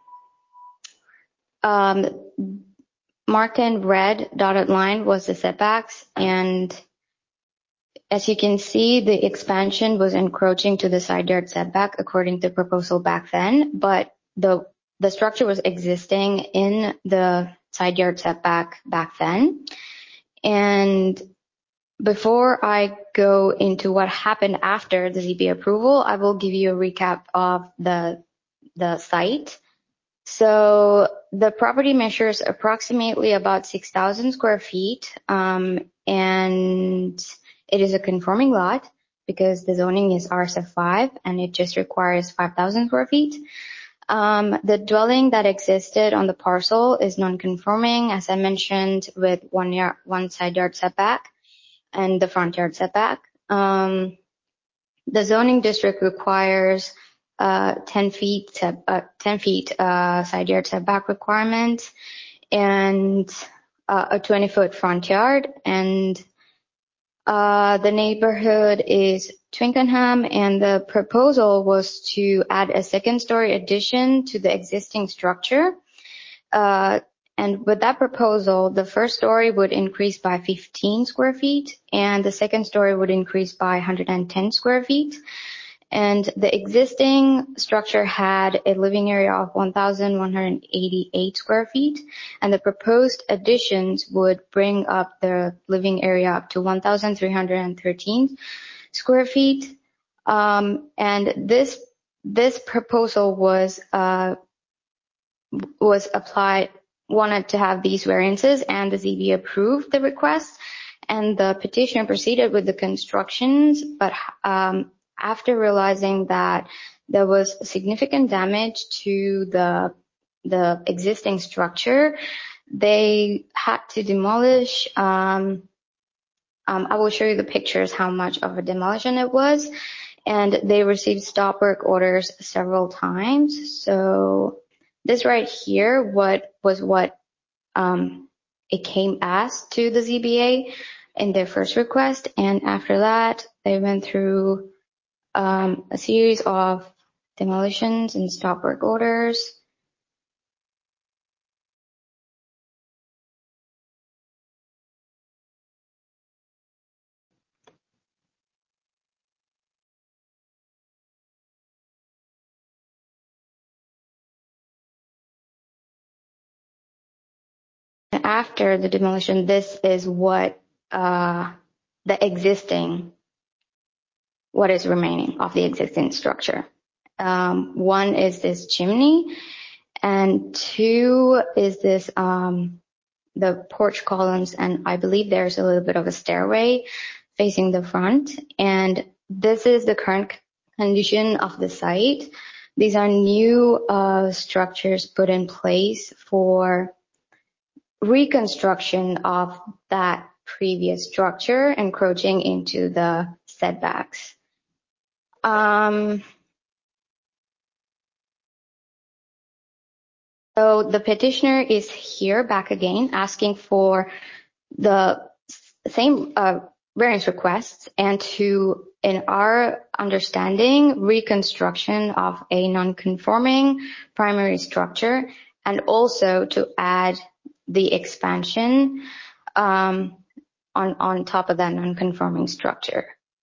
marked in red dotted line was the setbacks. And as you can see, the expansion was encroaching to the side yard setback according to proposal back then, but the structure was existing in the side yard setback back then. And before I go into what happened after the ZBA approval, I will give you a recap of the site. So the property measures approximately about 6,000 square feet, and it is a conforming lot because the zoning is RSF 5 and it just requires 5,000 square feet. The dwelling that existed on the parcel is non-conforming, as I mentioned, with one side yard setback and the front yard setback. The zoning district requires 10 feet side yard setback requirement and a 20-foot front yard. And the neighborhood is Twickenham, and the proposal was to add a second-story addition to the existing structure. And with that proposal, the first story would increase by 15 square feet, and the second story would increase by 110 square feet. And the existing structure had a living area of 1,188 square feet, and the proposed additions would bring up the living area up to 1,313 square feet. And this proposal was wanted to have these variances, and the ZBA approved the request, and the petitioner proceeded with the constructions, but after realizing that there was significant damage to the existing structure, they had to demolish. I will show you the pictures how much of a demolition it was, and they received stop work orders several times. So this right here, what it came as to the ZBA in their first request, and after that they went through a series of demolitions and stop work orders. After the demolition, this is what what is remaining of the existing structure. One is this chimney, and two is this the porch columns, and I believe there's a little bit of a stairway facing the front. And this is the current condition of the site. These are new structures put in place for reconstruction of that previous structure, encroaching into the setbacks. So the petitioner is here back again, asking for the same variance requests and to, in our understanding, reconstruction of a non-conforming primary structure, and also to add the expansion on top of that non-conforming structure.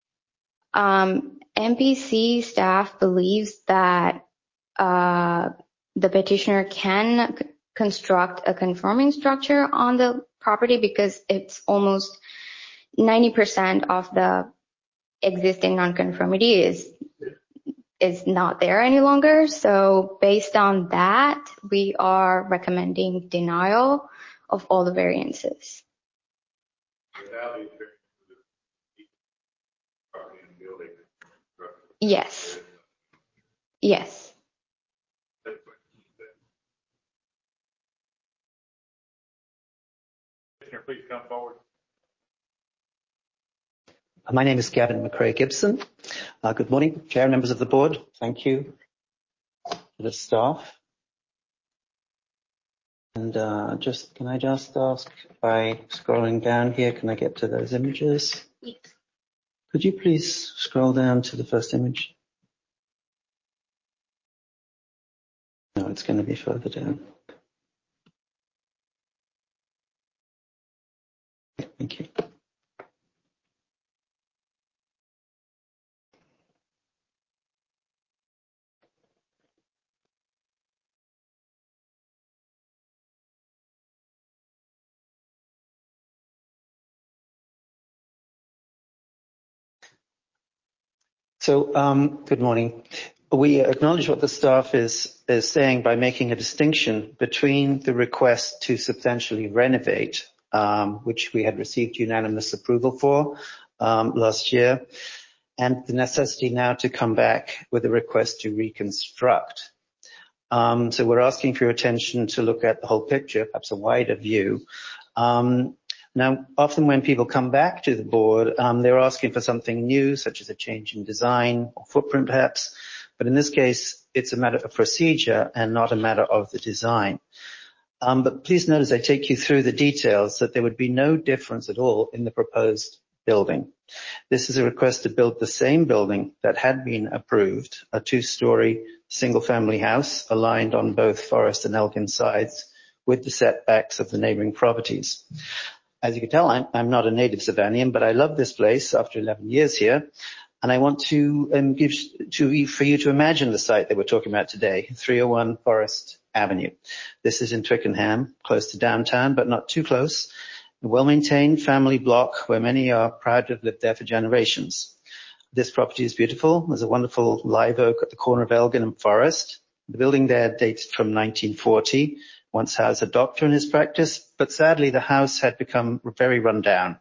MPC staff believes that the petitioner can construct a conforming structure on the property because it's almost 90% of the existing nonconformity is not there any longer. So based on that, we are recommending denial of all the variances. Yes. Yes. Please come forward. My name is Gavin McRae Gibson. Good morning, Chair, members of the board. Thank you to the staff. And can I just ask, by scrolling down here, can I get to those images? Yes. Could you please scroll down to the first image? No, it's going to be further down. Thank you. So, good morning. We acknowledge what the staff is saying by making a distinction between the request to substantially renovate, which we had received unanimous approval for last year, and the necessity now to come back with a request to reconstruct. So we're asking for your attention to look at the whole picture, perhaps a wider view. Now, often when people come back to the board, they're asking for something new, such as a change in design or footprint perhaps. But in this case, it's a matter of procedure and not a matter of the design. But please note as I take you through the details that there would be no difference at all in the proposed building. This is a request to build the same building that had been approved, a 2-story single-family house aligned on both Forest and Elgin sides with the setbacks of the neighboring properties. As you can tell, I'm not a native Savanian, but I love this place after 11 years here. And I want to for you to imagine the site that we're talking about today, 301 Forest Avenue. This is in Twickenham, close to downtown, but not too close. A well-maintained family block where many are proud to have lived there for generations. This property is beautiful. There's a wonderful live oak at the corner of Elgin and Forest. The building there dates from 1940, once housed a doctor in his practice, but sadly the house had become very run down.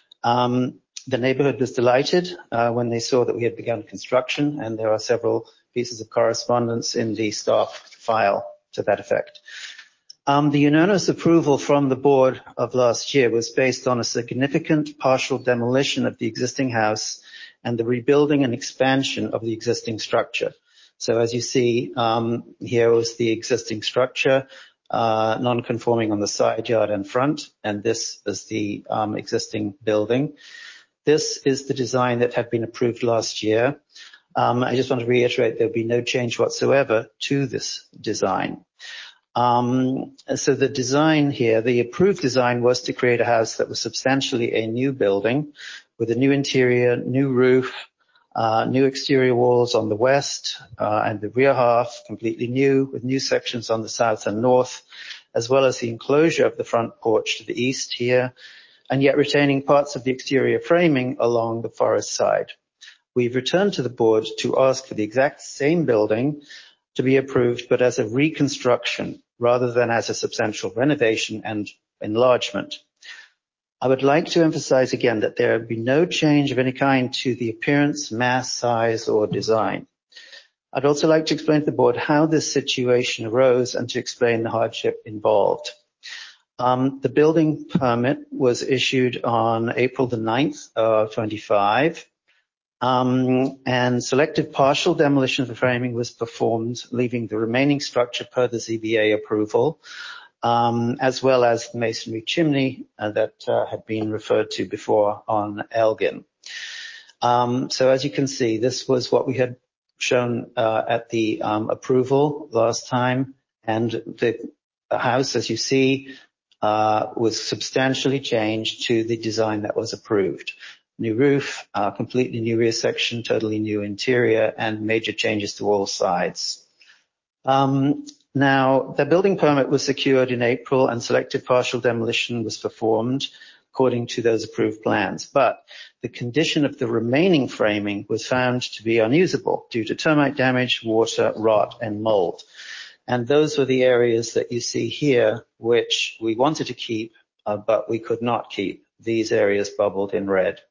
The neighborhood was delighted when they saw that we had begun construction, and there are several pieces of correspondence in the staff file to that effect. The unanimous approval from the board of last year was based on a significant partial demolition of the existing house and the rebuilding and expansion of the existing structure. So as you see, here was the existing structure, non-conforming on the side yard and front, and this is the existing building. This is the design that had been approved last year. I just want to reiterate there'll be no change whatsoever to this design. So the design here, the approved design was to create a house that was substantially a new building with a new interior, new roof, new exterior walls on the west and the rear half, completely new, with new sections on the south and north, as well as the enclosure of the front porch to the east here, and yet retaining parts of the exterior framing along the forest side. We've returned to the board to ask for the exact same building to be approved, but as a reconstruction rather than as a substantial renovation and enlargement. I would like to emphasize again that there will be no change of any kind to the appearance, mass, size, or design. I'd also like to explain to the board how this situation arose and to explain the hardship involved. The building permit was issued on April the 9th of 25. And selective partial demolition of the framing was performed, leaving the remaining structure per the ZBA approval, as well as the masonry chimney that had been referred to before on Elgin. So as you can see, this was what we had shown at the approval last time, and the house, as you see, was substantially changed to the design that was approved. New roof, completely new rear section, totally new interior, and major changes to all sides. Now, the building permit was secured in April and selective partial demolition was performed according to those approved plans. But the condition of the remaining framing was found to be unusable due to termite damage, water, rot, and mold. And those were the areas that you see here, which we wanted to keep, but we could not keep. These areas bubbled in red.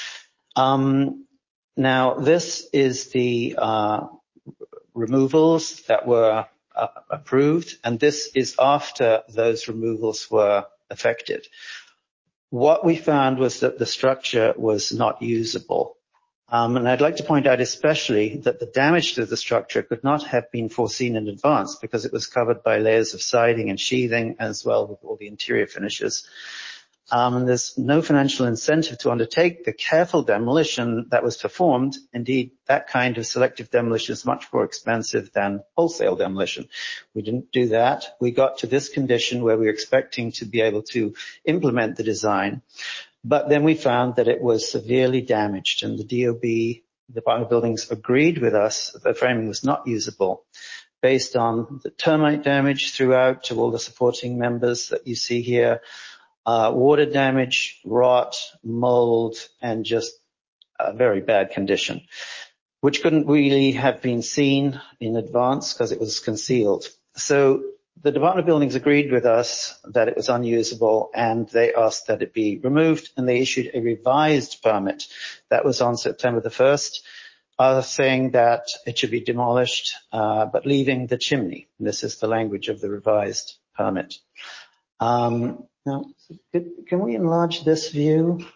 Now, this is the removals that were approved, and this is after those removals were effected. What we found was that the structure was not usable. And I'd like to point out especially that the damage to the structure could not have been foreseen in advance because it was covered by layers of siding and sheathing as well with all the interior finishes. And there's no financial incentive to undertake the careful demolition that was performed. Indeed, that kind of selective demolition is much more expensive than wholesale demolition. We didn't do that. We got to this condition where we were expecting to be able to implement the design. But then we found that it was severely damaged, and the DOB, Department of Buildings, agreed with us that the framing was not usable based on the termite damage throughout to all the supporting members that you see here, water damage, rot, mold, and just a very bad condition, which couldn't really have been seen in advance because it was concealed. So the Department of Buildings agreed with us that it was unusable, and they asked that it be removed, and they issued a revised permit that was on September the 1st, saying that it should be demolished, but leaving the chimney. This is the language of the revised permit. Now, can we enlarge this view?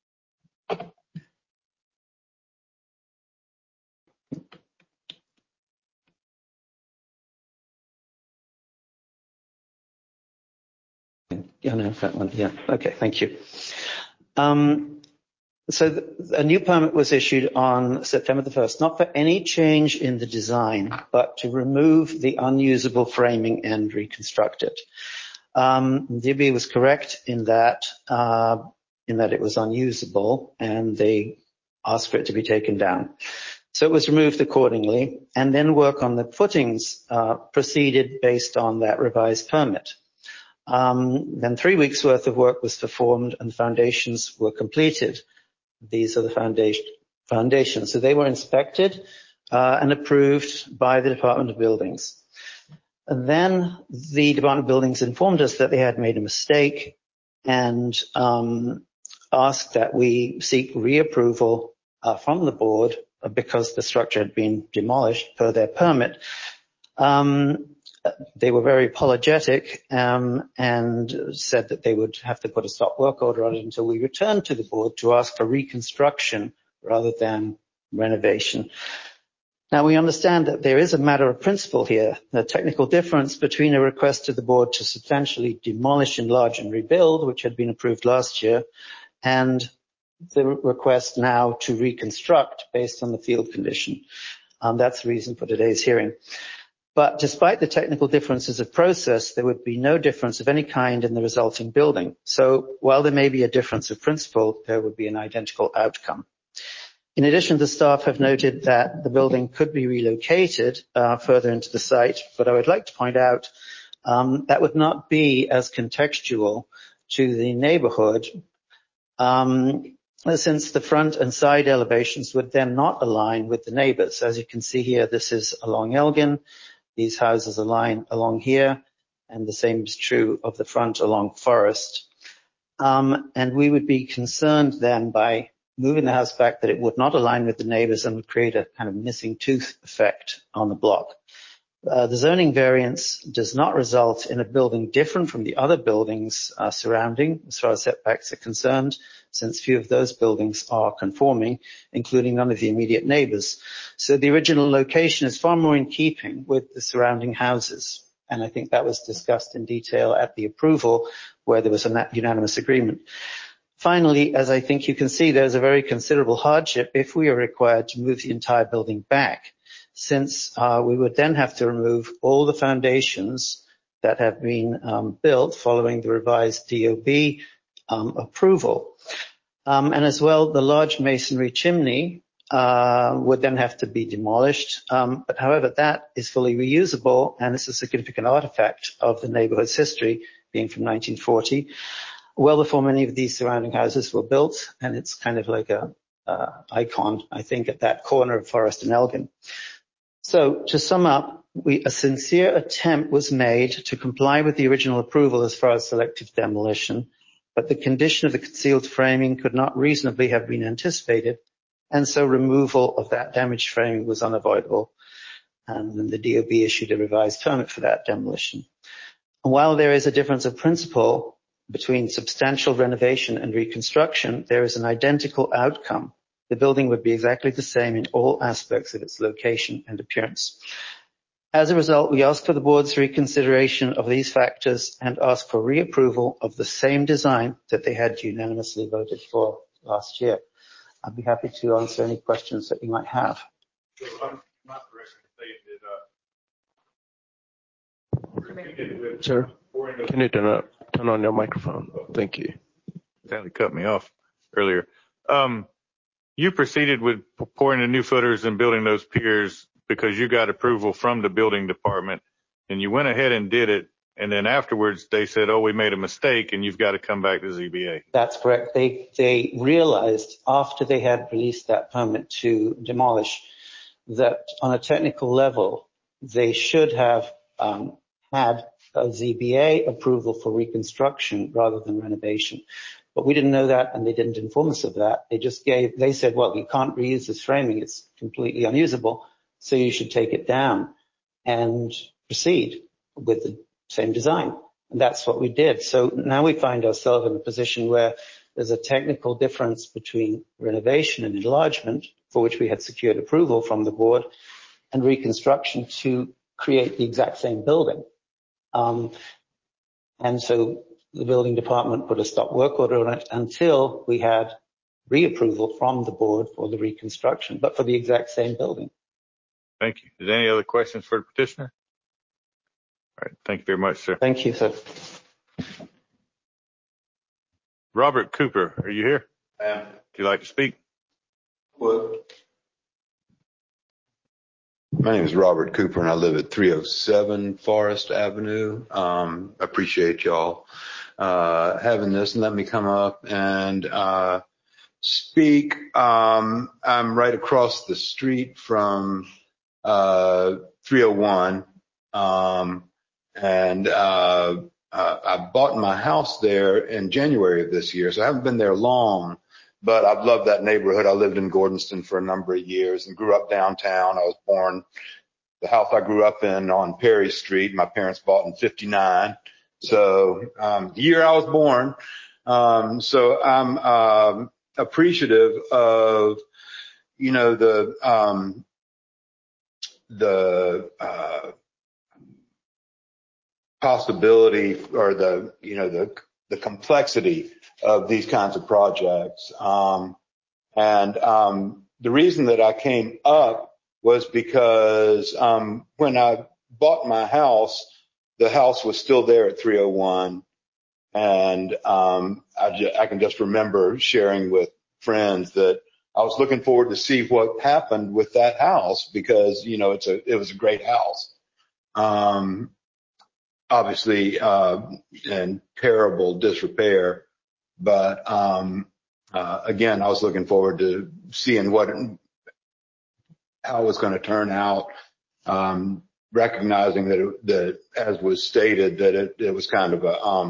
Yeah, no, that one. Yeah. Okay. Thank you. So a new permit was issued on September the 1st, not for any change in the design, but to remove the unusable framing and reconstruct it. DB was correct in that it was unusable, and they ask for it to be taken down. So it was removed accordingly, and then work on the footings proceeded based on that revised permit. Then 3 weeks worth of work was performed and foundations were completed. These are the foundations. So they were inspected and approved by the Department of Buildings. And then the Department of Buildings informed us that they had made a mistake and asked that we seek reapproval from the board because the structure had been demolished per their permit. They were very apologetic and said that they would have to put a stop work order on it until we returned to the board to ask for reconstruction rather than renovation. Now, we understand that there is a matter of principle here, the technical difference between a request to the board to substantially demolish, enlarge, and rebuild, which had been approved last year, and the request now to reconstruct based on the field condition. That's the reason for today's hearing. But despite the technical differences of process, there would be no difference of any kind in the resulting building. So while there may be a difference of principle, there would be an identical outcome. In addition, the staff have noted that the building could be relocated further into the site, but I would like to point out that would not be as contextual to the neighborhood, since the front and side elevations would then not align with the neighbors. As you can see here, this is along Elgin. These houses align along here, and the same is true of the front along Forest. And we would be concerned then by moving the house back that it would not align with the neighbors and would create a kind of missing tooth effect on the block. The zoning variance does not result in a building different from the other buildings surrounding as far as setbacks are concerned, since few of those buildings are conforming, including none of the immediate neighbors. So the original location is far more in keeping with the surrounding houses. And I think that was discussed in detail at the approval where there was a unanimous agreement. Finally, as I think you can see, there's a very considerable hardship if we are required to move the entire building back, since we would then have to remove all the foundations that have been built following the revised DOB approval. And as well, the large masonry chimney would then have to be demolished. But however, that is fully reusable, and it's a significant artifact of the neighborhood's history, being from 1940. Well before many of these surrounding houses were built, and it's kind of like a icon, I think, at that corner of Forest and Elgin. So to sum up, a sincere attempt was made to comply with the original approval as far as selective demolition, but the condition of the concealed framing could not reasonably have been anticipated, and so removal of that damaged framing was unavoidable. And then the DOB issued a revised permit for that demolition. And while there is a difference of principle between substantial renovation and reconstruction, there is an identical outcome. The building would be exactly the same in all aspects of its location and appearance. As a result, we ask for the board's reconsideration of these factors and ask for reapproval of the same design that they had unanimously voted for last year. I'd be happy to answer any questions that you might have. So I'm not correct. Sir, can you turn on your microphone? Thank you. That cut me off earlier. You proceeded with pouring the new footers and building those piers because you got approval from the building department, and you went ahead and did it. And then afterwards they said, oh, we made a mistake and you've got to come back to ZBA. That's correct. They realized after they had released that permit to demolish that on a technical level, they should have had a ZBA approval for reconstruction rather than renovation. But we didn't know that, and they didn't inform us of that. They said, well, you can't reuse this framing. It's completely unusable. So you should take it down and proceed with the same design. And that's what we did. So now we find ourselves in a position where there's a technical difference between renovation and enlargement, for which we had secured approval from the board, and reconstruction to create the exact same building. And so the building department put a stop work order on it until we had reapproval from the board for the reconstruction, but for the exact same building. Thank you. Is there any other questions for the petitioner? All right. Thank you very much, sir. Thank you, sir. Robert Cooper, are you here? I am. Would you like to speak? My name is Robert Cooper, and I live at 307 Forest Avenue. Appreciate y'all having this and let me come up and speak. I'm right across the street from 301, and I bought my house there in January of this year, so I haven't been there long. But I've loved that neighborhood. I lived in Gordonston for a number of years and grew up downtown. I was born, the house I grew up in on Perry Street, my parents bought in 59. So, the year I was born. So I'm, appreciative of, you know, the possibility or the, you know, the complexity of these kinds of projects. The reason that I came up was because when I bought my house, the house was still there at 301. And I can just remember sharing with friends that I was looking forward to see what happened with that house because, you know, it was a great house. Obviously, in terrible disrepair. But, again, I was looking forward to seeing how it was going to turn out, recognizing that as was stated, that it was kind of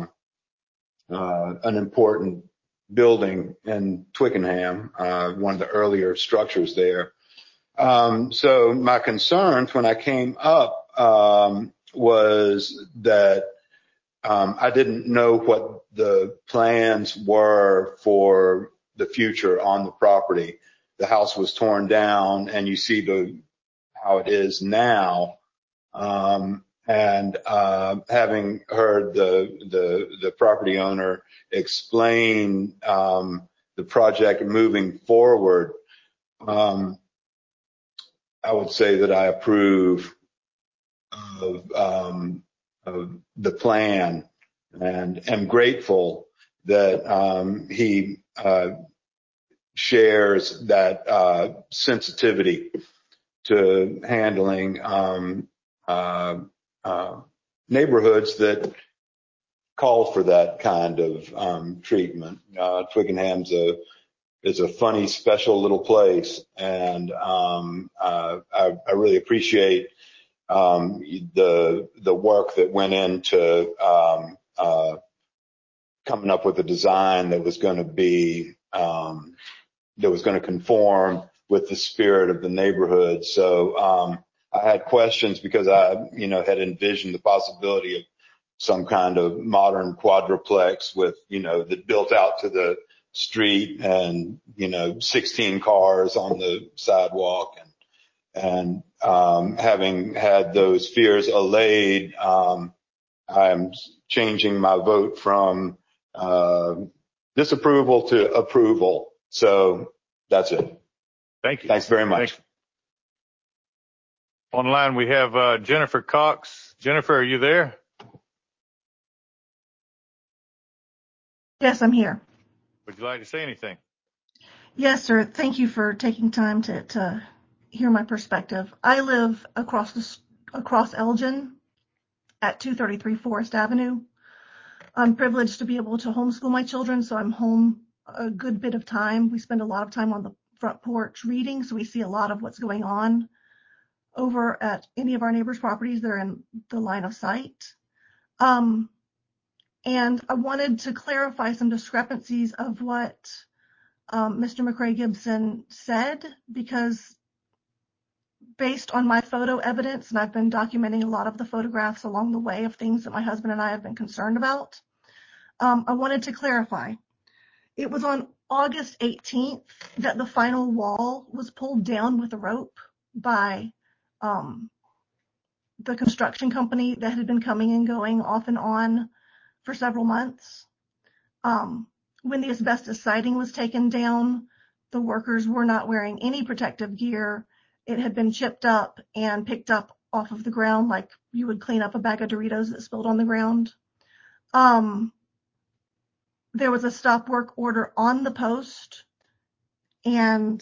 an important building in Twickenham, one of the earlier structures there. So my concerns when I came up, was that I didn't know what the plans were for the future on the property. The house was torn down and you see how it is now. Having heard the property owner explain the project moving forward, I would say that I approve of the plan and am grateful that he shares that sensitivity to handling neighborhoods that call for that kind of treatment. Twickenham's is a funny, special little place, and I really appreciate the work that went into coming up with a design that was going to be that was going to conform with the spirit of the neighborhood. So I had questions because I, you know, had envisioned the possibility of some kind of modern quadruplex with, you know, that built out to the street and, you know, 16 cars on the sidewalk. And having had those fears allayed, I'm changing my vote from disapproval to approval. So that's it. Thank you. Thanks very much. Thanks. Online we have Jennifer Cox. Jennifer, are you there? Yes, I'm here. Would you like to say anything? Yes, sir. Thank you for taking time to hear my perspective. I live across Elgin at 233 Forest Avenue. I'm privileged to be able to homeschool my children, so I'm home a good bit of time. We spend a lot of time on the front porch reading, so we see a lot of what's going on over at any of our neighbors' properties. They're in the line of sight. And I wanted to clarify some discrepancies of what Mr. McCray Gibson said, because based on my photo evidence, and I've been documenting a lot of the photographs along the way of things that my husband and I have been concerned about, I wanted to clarify. It was on August 18th that the final wall was pulled down with a rope by the construction company that had been coming and going off and on for several months. When the asbestos siding was taken down, the workers were not wearing any protective gear. It had been chipped up and picked up off of the ground like you would clean up a bag of Doritos that spilled on the ground. There was a stop work order on the post, And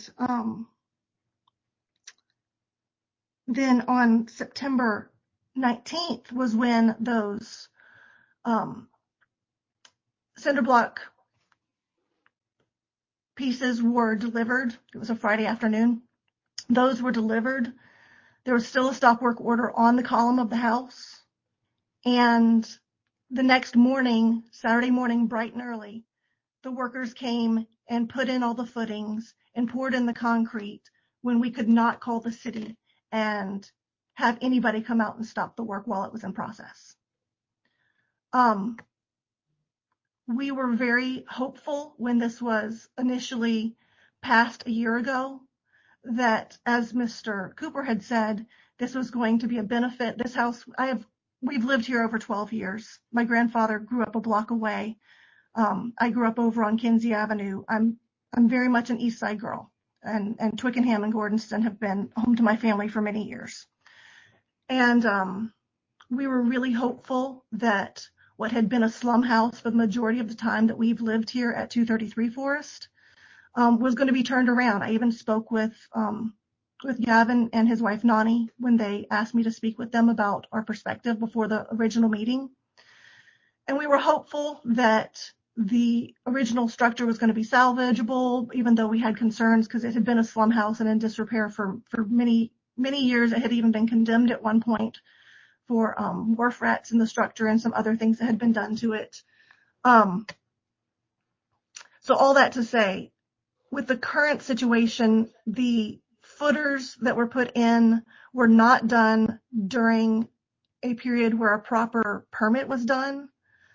then on September 19th was when those cinder block pieces were delivered. It was a Friday afternoon. Those were delivered. There was still a stop work order on the column of the house. And the next morning, Saturday morning, bright and early, the workers came and put in all the footings and poured in the concrete when we could not call the city and have anybody come out and stop the work while it was in process. We were very hopeful when this was initially passed a year ago that, as Mr. Cooper had said, this was going to be a benefit. This house, we've lived here over 12 years. My grandfather grew up a block away. I grew up over on Kinsey Avenue. I'm very much an East Side girl, and Twickenham and Gordonston have been home to my family for many years. And we were really hopeful that what had been a slum house for the majority of the time that we've lived here at 233 Forest was going to be turned around. I even spoke with Gavin and his wife Nani when they asked me to speak with them about our perspective before the original meeting. And we were hopeful that the original structure was going to be salvageable, even though we had concerns because it had been a slum house and in disrepair for many, many years. It had even been condemned at one point for wharf rats in the structure and some other things that had been done to it. So all that to say, with the current situation, the footers that were put in were not done during a period where a proper permit was done.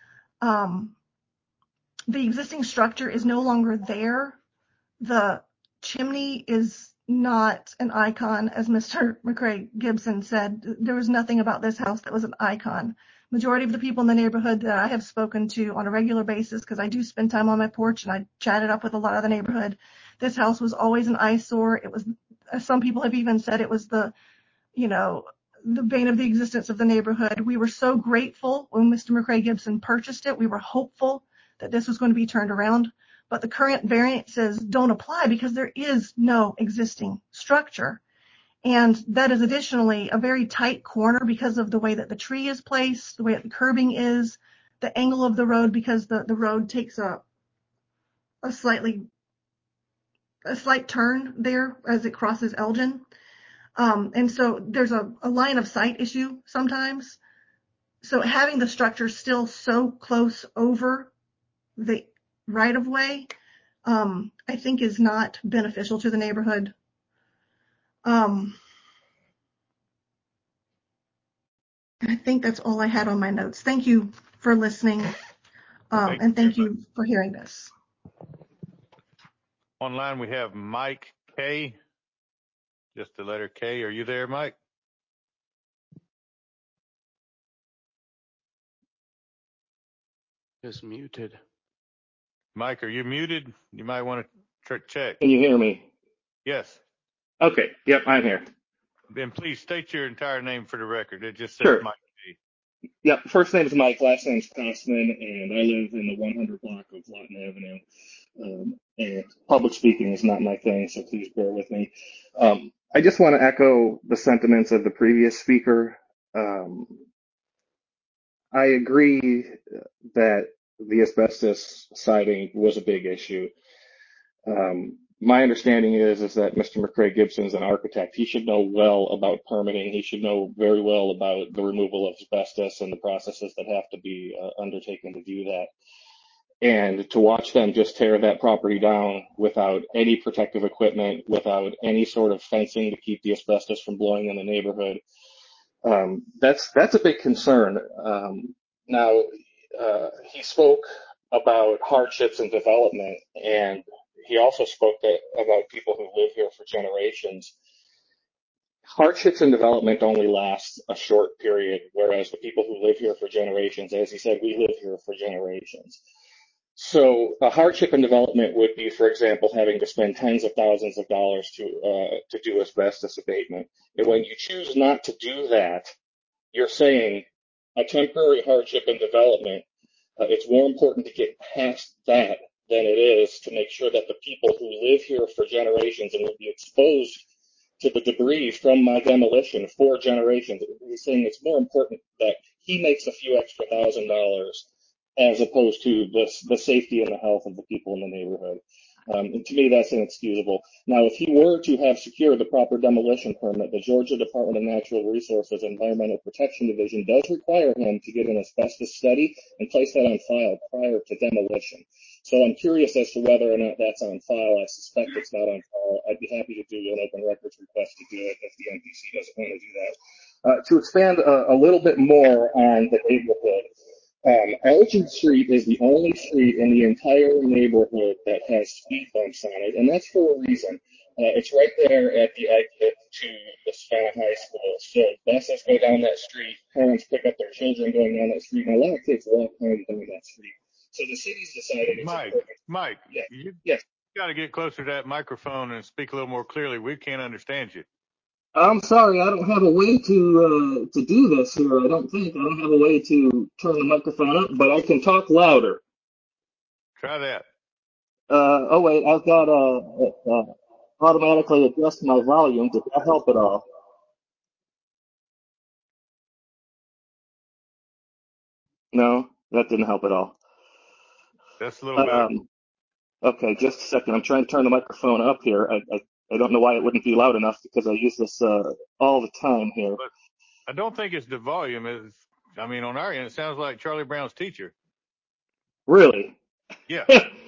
The existing structure is no longer there. The chimney is not an icon, as Mr. McCrae Gibson said. There was nothing about this house that was an icon. Majority of the people in the neighborhood that I have spoken to on a regular basis, because I do spend time on my porch and I chatted up with a lot of the neighborhood, this house was always an eyesore. It was, some people have even said it was the bane of the existence of the neighborhood. We were so grateful when Mr. McCrae Gibson purchased it. We were hopeful that this was going to be turned around, but the current variances don't apply because there is no existing structure. And that is additionally a very tight corner because of the way that the tree is placed, the way that the curbing is, the angle of the road, because the road takes a slight turn there as it crosses Elgin. And so there's a line of sight issue sometimes. So having the structure still so close over the right of way, I think is not beneficial to the neighborhood. I think that's all I had on my notes. Thank you for listening. And thank you for hearing this. Online, we have Mike K. Just the letter K. Are you there, Mike? Is muted. Mike, are you muted? You might want to check. Can you hear me? Yes. Okay. Yep, I'm here. Then please state your entire name for the record. It just says Sure. Mike K. Yep. First name is Mike. Last name is Kostman, and I live in the 100 block of Lawton Avenue. And public speaking is not my thing, so please bear with me. I just want to echo the sentiments of the previous speaker. I agree that the asbestos siding was a big issue. My understanding is that Mr. McCrae Gibson is an architect. He should know well about permitting. He should know very well about the removal of asbestos and the processes that have to be undertaken to do that. And to watch them just tear that property down without any protective equipment, without any sort of fencing to keep the asbestos from blowing in the neighborhood, that's a big concern. Now, he spoke about hardships in development, and he also spoke about people who live here for generations. Hardships in development only last a short period, whereas the people who live here for generations, as he said, we live here for generations. So a hardship in development would be, for example, having to spend tens of thousands of dollars to do asbestos abatement. And when you choose not to do that, you're saying a temporary hardship in development, it's more important to get past that than it is to make sure that the people who live here for generations and will be exposed to the debris from my demolition for generations. He's saying it's more important that he makes a few extra $1,000 as opposed to the safety and the health of the people in the neighborhood. And to me, that's inexcusable. Now, if he were to have secured the proper demolition permit, the Georgia Department of Natural Resources Environmental Protection Division does require him to get an asbestos study and place that on file prior to demolition. So I'm curious as to whether or not that's on file. I suspect it's not on file. I'd be happy to do an open records request to do it if the NPC doesn't want to do that. To expand a little bit more on the neighborhood, Elgin Street is the only street in the entire neighborhood that has speed bumps on it, and that's for a reason. It's right there at the exit to the Savannah High School. So buses go down that street, parents pick up their children going down that street, and a lot of kids walk home down that street. So the city's decided it's important. Mike, you got to get closer to that microphone and speak a little more clearly. We can't understand you. I'm sorry, I don't have a way to do this here. I don't have a way to turn the microphone up, but I can talk louder. Try that. Oh wait, I've got automatically adjust my volume. Did that help at all? No, that didn't help at all. That's a little better. Okay, just a second. I'm trying to turn the microphone up here. I don't know why it wouldn't be loud enough because I use this all the time here. But I don't think it's the volume. I mean, on our end, it sounds like Charlie Brown's teacher. Really? Yeah.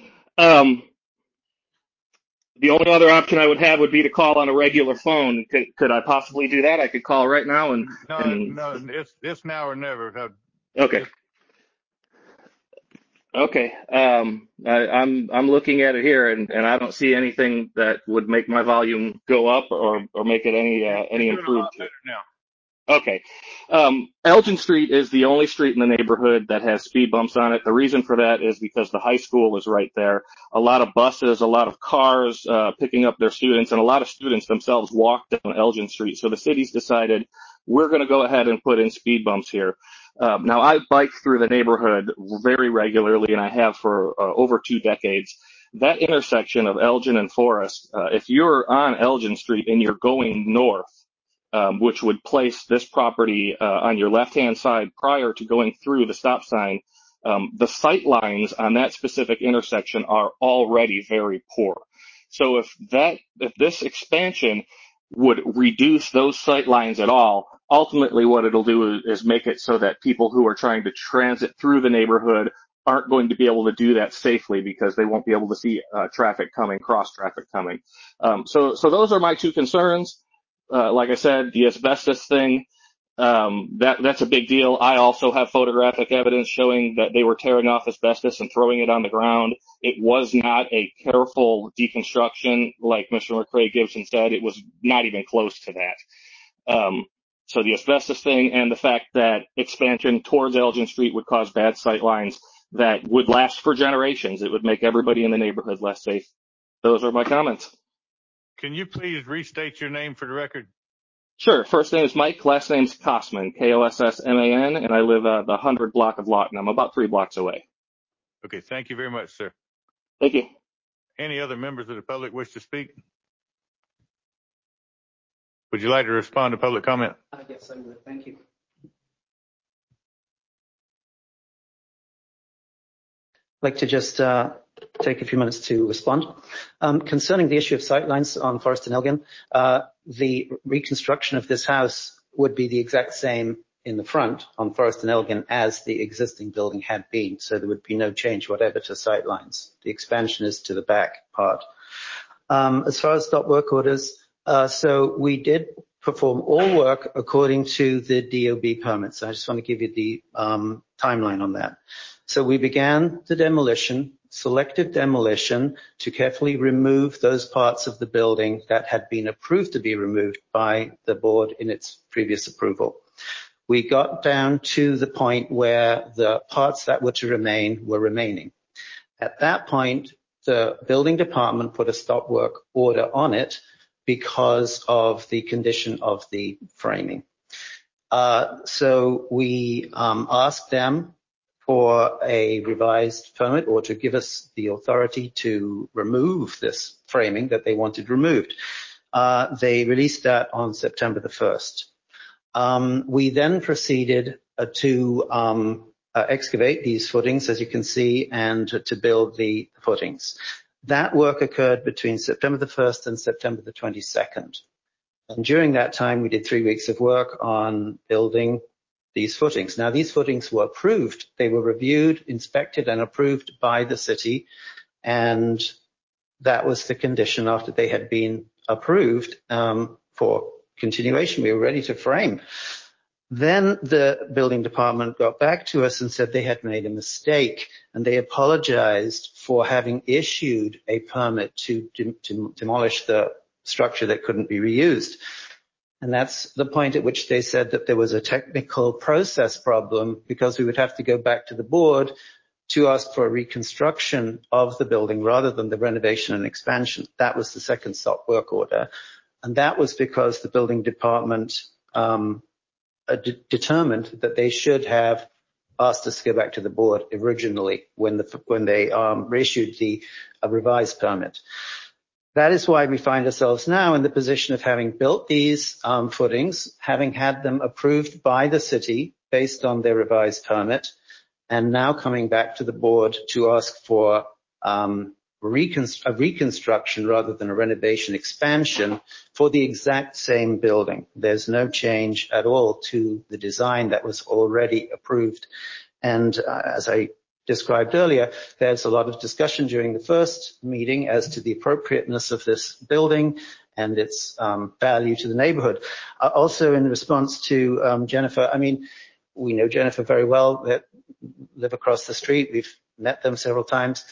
The only other option I would have would be to call on a regular phone. Could I possibly do that? I could call right now and. No, it's now or never. Okay. Okay. I'm looking at it here, and I don't see anything that would make my volume go up or make it any improved. Now. Okay. Elgin Street is the only street in the neighborhood that has speed bumps on it. The reason for that is because the high school is right there. A lot of buses, a lot of cars picking up their students, and a lot of students themselves walk down Elgin Street. So the city's decided we're going to go ahead and put in speed bumps here. Now, I bike through the neighborhood very regularly, and I have for over 2 decades. That intersection of Elgin and Forest, if you're on Elgin Street and you're going north, which would place this property on your left-hand side prior to going through the stop sign, the sight lines on that specific intersection are already very poor. So if this expansion would reduce those sight lines at all, ultimately what it'll do is make it so that people who are trying to transit through the neighborhood aren't going to be able to do that safely because they won't be able to see traffic coming, cross traffic coming. So those are my 2 concerns. Like I said, the asbestos thing, that's a big deal. I also have photographic evidence showing that they were tearing off asbestos and throwing it on the ground. It was not a careful deconstruction like Mr. McCray Gibson said. It was not even close to that. So the asbestos thing and the fact that expansion towards Elgin Street would cause bad sight lines that would last for generations. It would make everybody in the neighborhood less safe. Those are my comments. Can you please restate your name for the record? Sure. First name is Mike. Last name's Kossman, Kossman, and I live the 100 block of Lawton. I'm about 3 blocks away. Okay. Thank you very much, sir. Thank you. Any other members of the public wish to speak? Would you like to respond to public comment? Yes, I would. Thank you. I'd like to just take a few minutes to respond. Concerning the issue of sightlines on Forest and Elgin, the reconstruction of this house would be the exact same in the front on Forest and Elgin as the existing building had been, so there would be no change whatever to sightlines. The expansion is to the back part. As far as stop work orders, so we did perform all work according to the DOB permits. I just want to give you the timeline on that. So we began the demolition, selective demolition, to carefully remove those parts of the building that had been approved to be removed by the board in its previous approval. We got down to the point where the parts that were to remain were remaining. At that point, the building department put a stop work order on it because of the condition of the framing. So we asked them for a revised permit or to give us the authority to remove this framing that they wanted removed. They released that on September the 1st. We then proceeded to excavate these footings, as you can see, and to build the footings. That work occurred between September the 1st and September the 22nd. And during that time, we did 3 weeks of work on building these footings. Now, these footings were approved. They were reviewed, inspected, and approved by the city. And that was the condition after they had been approved for continuation. We were ready to frame. Then the building department got back to us and said they had made a mistake, and they apologized for having issued a permit to demolish the structure that couldn't be reused. And that's the point at which they said that there was a technical process problem, because we would have to go back to the board to ask for a reconstruction of the building rather than the renovation and expansion. That was the second stop work order. And that was because the building department determined that they should have asked us to go back to the board originally when they reissued the revised permit. That is why we find ourselves now in the position of having built these footings, having had them approved by the city based on their revised permit, and now coming back to the board to ask for a reconstruction rather than a renovation expansion for the exact same building. There's no change at all to the design that was already approved. And as I described earlier, there's a lot of discussion during the first meeting as to the appropriateness of this building and its value to the neighborhood. Also, in response to Jennifer, I mean, we know Jennifer very well, that live across the street. We've met them several times.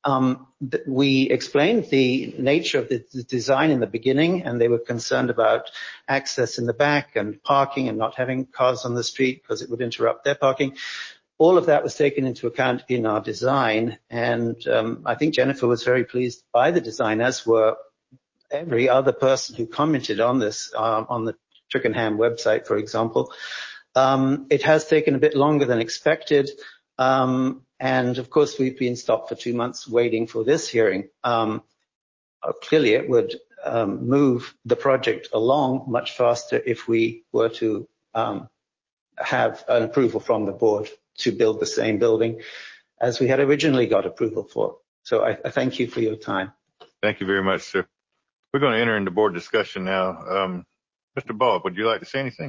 We explained the nature of the design in the beginning, and they were concerned about access in the back and parking and not having cars on the street because it would interrupt their parking. All of that was taken into account in our design, and I think Jennifer was very pleased by the design, as were every other person who commented on this on the Twickenham website, for example. It has taken a bit longer than expected, and of course we've been stopped for 2 months waiting for this hearing. Clearly it would move the project along much faster if we were to have an approval from the board to build the same building as we had originally got approval for. So I thank you for your time. Thank you very much, sir. We're going to enter into board discussion now. Mr. Ball, would you like to say anything?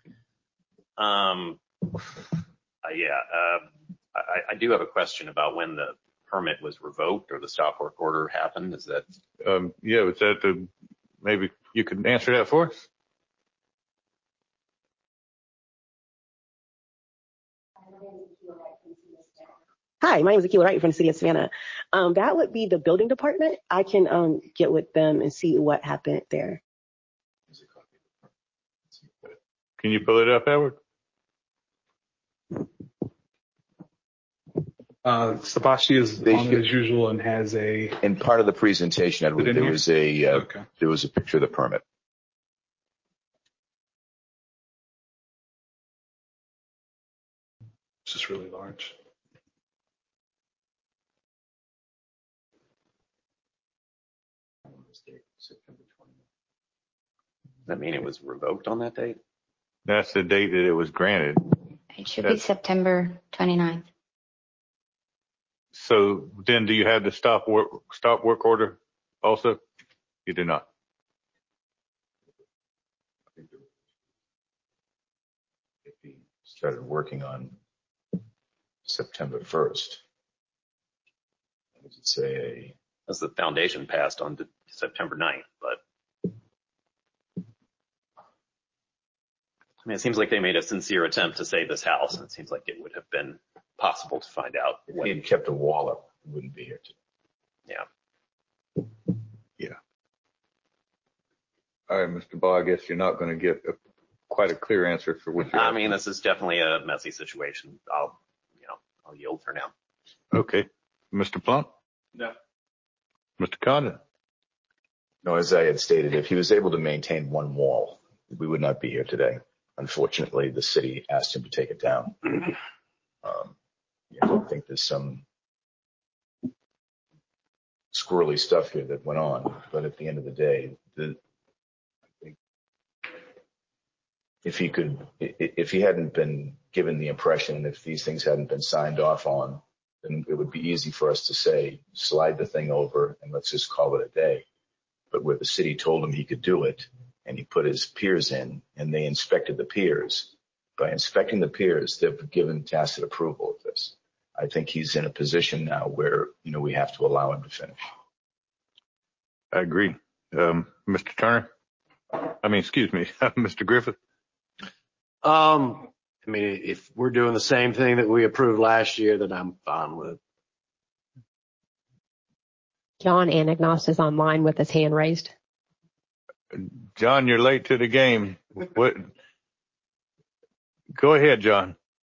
I do have a question about when the permit was revoked or the stop work order happened. Is that? Yeah, was that maybe you could answer that for us? Hi, my name is Akila Wright from the City of Savannah. That would be the building department. I can get with them and see what happened there. Can you pull it up, Edward? Sabashi is on as usual and has a. In part of the presentation, Edward, there was a picture of the permit. It's just really large. Does that mean it was revoked on that date? That's the date that it was granted. It should be September 29th. So then do you have the stop work order also? You do not. If he started working on September 1st, what does it say? As the foundation passed on September 9th, but I mean, it seems like they made a sincere attempt to save this house, and it seems like it would have been possible to find out. If he had kept a wall up, he wouldn't be here today. Yeah. Yeah. All right, Mr. Ball, I guess you're not going to get quite a clear answer for what you're I mean, this is definitely a messy situation. I'll yield for now. Okay. Mr. Plump? No. Mr. Condon? No, as I had stated, if he was able to maintain one wall, we would not be here today. Unfortunately, the city asked him to take it down. I don't think there's some squirrely stuff here that went on, but at the end of the day, I think if he hadn't been given the impression, if these things hadn't been signed off on, then it would be easy for us to say, slide the thing over and let's just call it a day. But where the city told him he could do it, and he put his piers in, and they inspected the piers. By inspecting the piers, they've given tacit approval of this. I think he's in a position now where, we have to allow him to finish. I agree. Mr. Turner? Excuse me, Mr. Griffith? If we're doing the same thing that we approved last year, then I'm fine with it. John Anagnost is online with his hand raised. John, you're late to the game. What? Go ahead, John.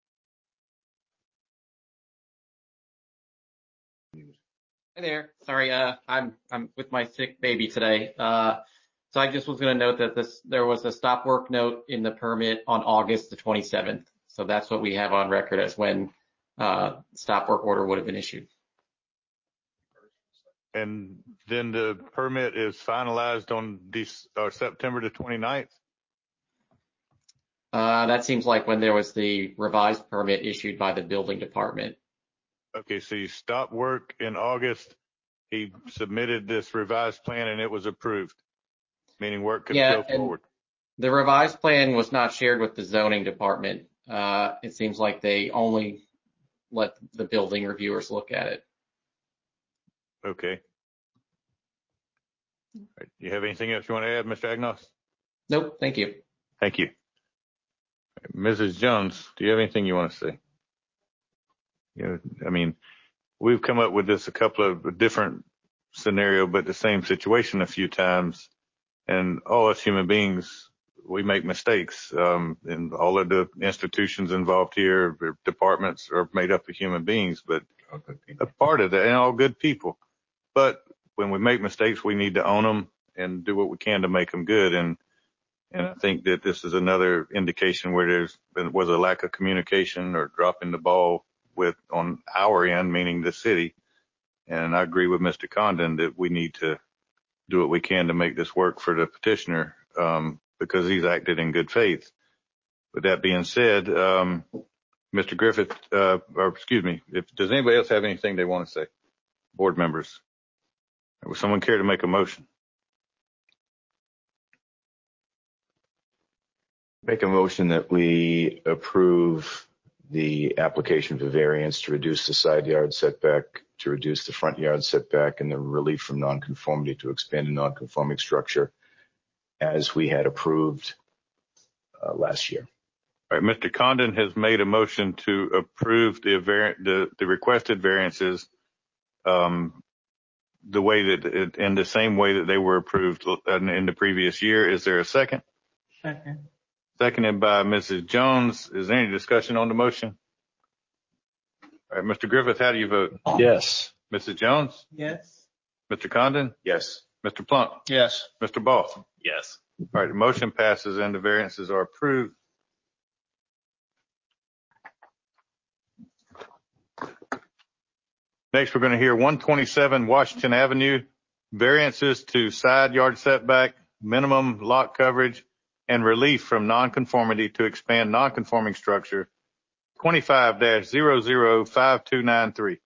Hi there. Sorry, I'm with my sick baby today. So I just was going to note that there was a stop work note in the permit on August the 27th. So that's what we have on record as when stop work order would have been issued. And then the permit is finalized on September the 29th? That seems like when there was the revised permit issued by the building department. Okay, so you stopped work in August. He submitted this revised plan and it was approved, meaning work could go forward. The revised plan was not shared with the zoning department. It seems like they only let the building reviewers look at it. Okay. Right. You have anything else you want to add, Mr. Agnos? Nope. Thank you. Thank you. Mrs. Jones, do you have anything you want to say? We've come up with this a couple of different scenario, but the same situation a few times. And all us human beings, we make mistakes. And all of the institutions involved here, departments are made up of human beings, but a part of that, and all good people. But when we make mistakes, we need to own them and do what we can to make them good. And I think that this is another indication where there was a lack of communication or dropping the ball on our end, meaning the city. And I agree with Mr. Condon that we need to do what we can to make this work for the petitioner, because he's acted in good faith. With that being said, Mr. Griffith, does anybody else have anything they want to say? Board members? Would someone care to make a motion? Make a motion that we approve the application for variance to reduce the side yard setback, to reduce the front yard setback, and the relief from nonconformity to expand a nonconforming structure as we had approved last year. All right, Mr. Condon has made a motion to approve the requested variances in the same way that they were approved in the previous year. Is there a second? Second. Seconded by Mrs. Jones. Is there any discussion on the motion? All right, Mr. Griffith, how do you vote? Yes. Mrs. Jones? Yes. Mr. Condon? Yes. Mr. Plunk? Yes. Mr. Ball? Yes. All right, the motion passes and the variances are approved. Next, we're going to hear 127 Washington Avenue, variances to side yard setback, minimum lot coverage, and relief from nonconformity to expand nonconforming structure, 25-005293.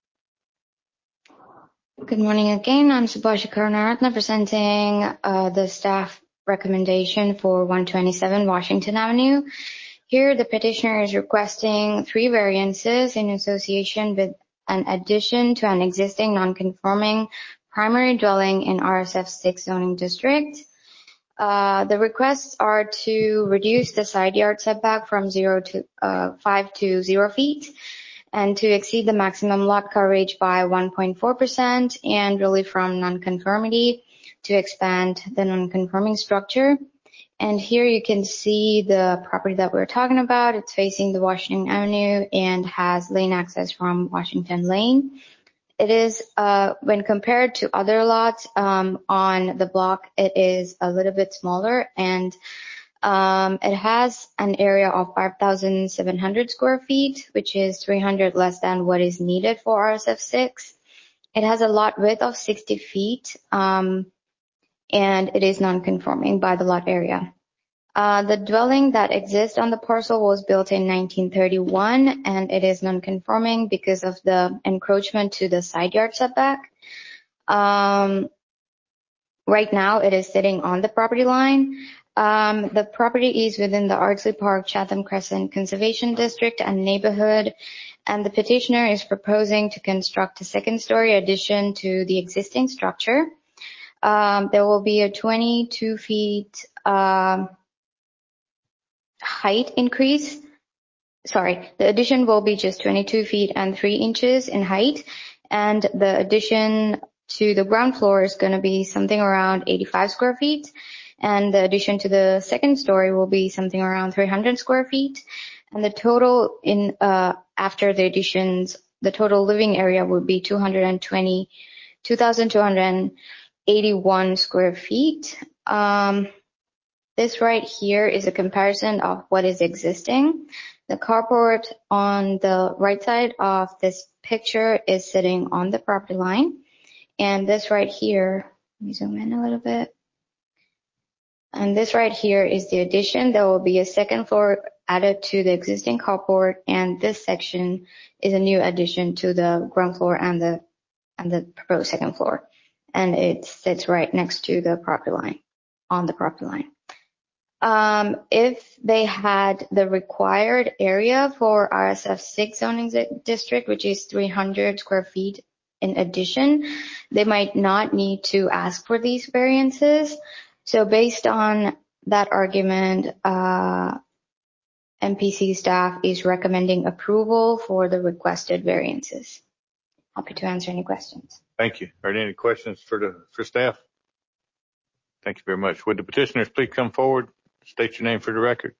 Good morning again. I'm Subhashi Karunaratne presenting the staff recommendation for 127 Washington Avenue. Here, the petitioner is requesting 3 variances in association with an addition to an existing nonconforming primary dwelling in RSF 6 zoning district. The requests are to reduce the side yard setback from 5 to 0 feet, and to exceed the maximum lot coverage by 1.4%, and relief from nonconformity to expand the nonconforming structure. And here you can see the property that we're talking about. It's facing the Washington Avenue and has lane access from Washington Lane. It is, when compared to other lots on the block, it is a little bit smaller, and It has an area of 5,700 square feet, which is 300 less than what is needed for RSF 6. It has a lot width of 60 feet, and it is non-conforming by the lot area. The dwelling that exists on the parcel was built in 1931, and it is non-conforming because of the encroachment to the side yard setback. Right now, it is sitting on the property line. The property is within the Ardsley Park Chatham Crescent Conservation District and neighborhood, and the petitioner is proposing to construct a second-story addition to the existing structure. There will be a 22 feet height increase. Sorry, the addition will be just 22 feet and 3 inches in height, and the addition to the ground floor is going to be something around 85 square feet, and the addition to the second story will be something around 300 square feet, and the total after the additions, the total living area would be 2,281 square feet. This right here is a comparison of what is existing. The carport on the right side of this picture is sitting on the property line. And this right here, let me zoom in a little bit. And this right here is the addition. There will be a second floor added to the existing carport, and this section is a new addition to the ground floor and the proposed second floor. And it sits right next to the property line, on the property line. If they had the required area for RSF 6 zoning district, which is 300 square feet in addition, they might not need to ask for these variances. So based on that argument, MPC staff is recommending approval for the requested variances. Happy to answer any questions. Thank you. Are there any questions for staff? Thank you very much. Would the petitioners please come forward? State your name for the record.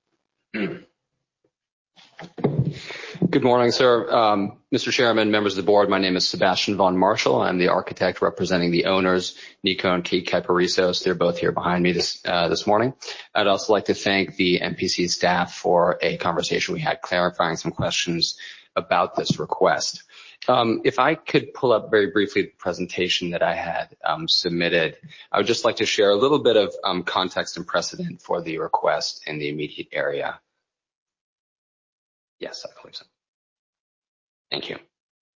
Good morning, sir. Mr. Chairman, members of the board, my name is Sebastian Von Marshall. I'm the architect representing the owners, Nico and Kate Kyparissos. They're both here behind me this morning. I'd also like to thank the MPC staff for a conversation we had clarifying some questions about this request. If I could pull up very briefly the presentation that I had submitted, I would just like to share a little bit of context and precedent for the request in the immediate area. Yes, I believe so. Thank you.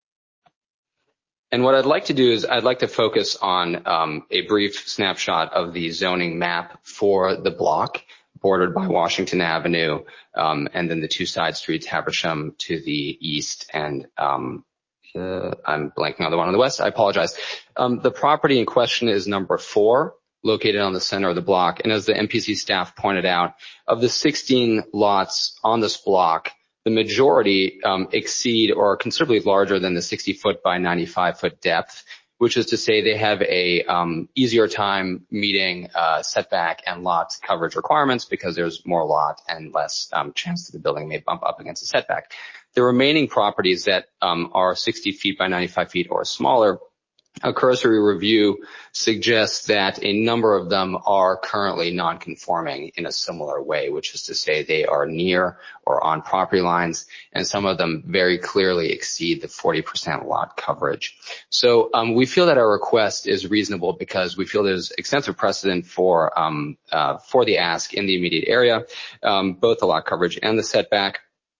And what I'd like to do is I'd like to focus on a brief snapshot of the zoning map for the block bordered by Washington Avenue, and then the two side streets, Habersham to the east, and I'm blanking on the one on the west. I apologize. The property in question is number 4, located on the center of the block. And as the MPC staff pointed out, of the 16 lots on this block, the majority exceed or are considerably larger than the 60-foot by 95-foot depth, which is to say they have a easier time meeting setback and lot coverage requirements because there's more lot and less chance that the building may bump up against the setback. The remaining properties that are 60 feet by 95 feet or smaller, a cursory review suggests that a number of them are currently non-conforming in a similar way, which is to say they are near or on property lines, and some of them very clearly exceed the 40% lot coverage. So we feel that our request is reasonable because we feel there's extensive precedent for the ask in the immediate area, both the lot coverage and the setback.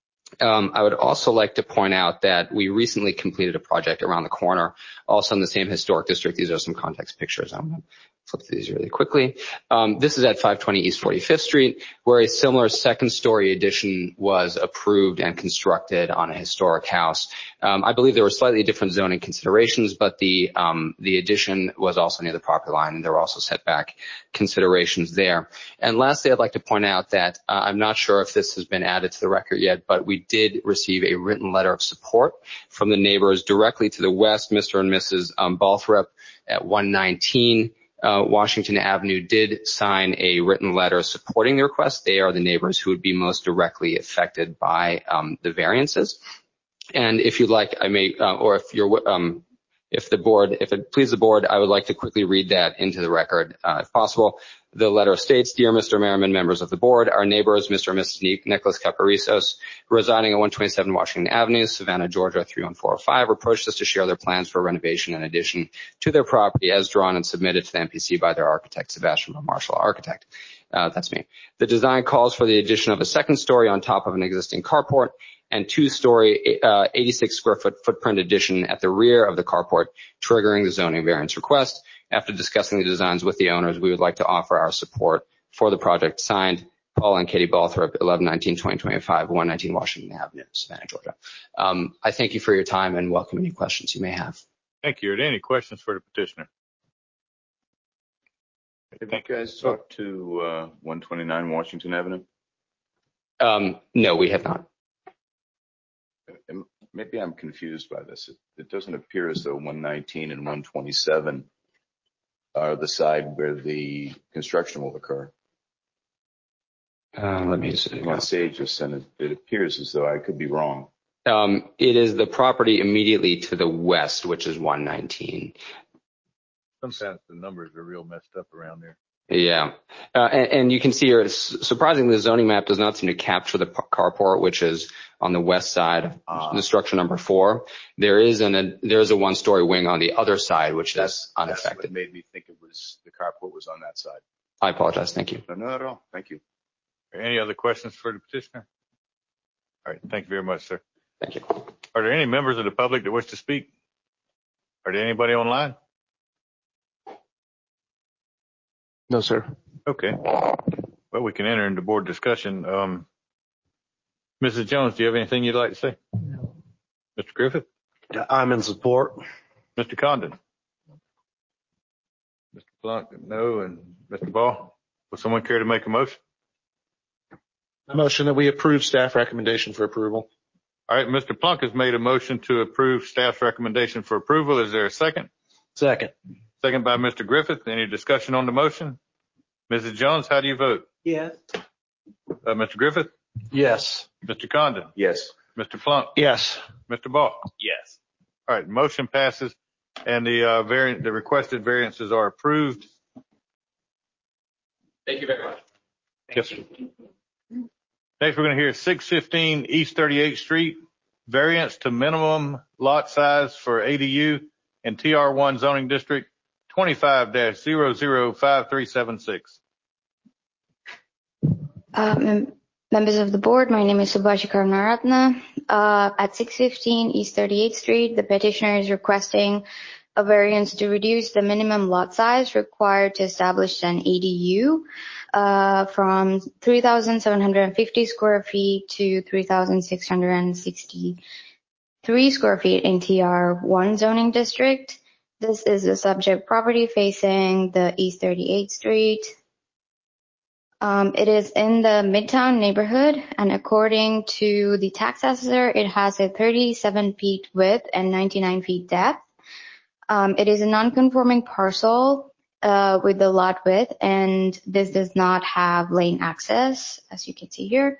I would also like to point out that we recently completed a project around the corner, also in the same historic district. These are some context pictures. I'm going to flip through these really quickly. This is at 520 East 45th Street, where a similar second-story addition was approved and constructed on a historic house. I believe there were slightly different zoning considerations, but the addition was also near the property line, and there were also setback considerations there. And lastly, I'd like to point out that I'm not sure if this has been added to the record yet, but we did receive a written letter of support from the neighbors directly to the west. Mr. and Mrs. Balthrop at 119 Washington Avenue did sign a written letter supporting the request. They are the neighbors who would be most directly affected by the variances. And if you'd like, I may, or if it pleases the board, I would like to quickly read that into the record if possible. The letter states, Dear Mr. Merriman, members of the board, our neighbors, Mr. and Mrs. Nicholas Caparizos, residing at 127 Washington Avenue, Savannah, Georgia, 31405, approached us to share their plans for renovation and addition to their property as drawn and submitted to the MPC by their architect, Sebastian Marshall Architect. That's me. The design calls for the addition of a second story on top of an existing carport and two-story 86 square foot footprint addition at the rear of the carport, triggering the zoning variance request. After discussing the designs with the owners, we would like to offer our support for the project. Signed, Paul and Katie Balthrop, 11/19/2025, 119 Washington Avenue, Savannah, Georgia. I thank you for your time and welcome any questions you may have. Thank you. Are there any questions for the petitioner? Have you guys talked to 129 Washington Avenue? No, we have not. Maybe I'm confused by this. It doesn't appear as though 119 and 127 are the side where the construction will occur. Let me see. On Sages, and it appears as though I could be wrong. It is the property immediately to the west, which is 119. Sometimes the numbers are real messed up around there. Yeah. And you can see here, surprisingly, the zoning map does not seem to capture the carport, which is on the west side of the structure number 4. There is a one-story wing on the other side, which is unaffected. That's what made me think it was the carport was on that side. I apologize. Thank you. No, not at all. Thank you. Any other questions for the petitioner? All right. Thank you very much, sir. Thank you. Are there any members of the public that wish to speak? Are there anybody online? No, sir. Okay. Well, we can enter into board discussion. Mrs. Jones, do you have anything you'd like to say? No. Mr. Griffith? I'm in support. Mr. Condon? Mr. Plunk? No. And Mr. Ball? Would someone care to make a motion? A motion that we approve staff recommendation for approval. All right. Mr. Plunk has made a motion to approve staff's recommendation for approval. Is there a second? Second. Second by Mr. Griffith. Any discussion on the motion? Mrs. Jones, how do you vote? Yes. Mr. Griffith? Yes. Mr. Condon? Yes. Mr. Plunk? Yes. Mr. Ball? Yes. All right. Motion passes and the requested variances are approved. Thank you very much. Yes, sir. Next, we're going to hear 615 East 38th Street, variance to minimum lot size for ADU and TR1 zoning district 25-005376. Members of the board, my name is Subhashi Karunaratne. At 615 East 38th Street, the petitioner is requesting a variance to reduce the minimum lot size required to establish an ADU from 3,750 square feet to 3,663 square feet in TR1 zoning district. This is the subject property facing the East 38th Street. It is in the Midtown neighborhood, and according to the tax assessor, it has a 37 feet width and 99 feet depth. It is a non-conforming parcel with the lot width, and this does not have lane access, as you can see here.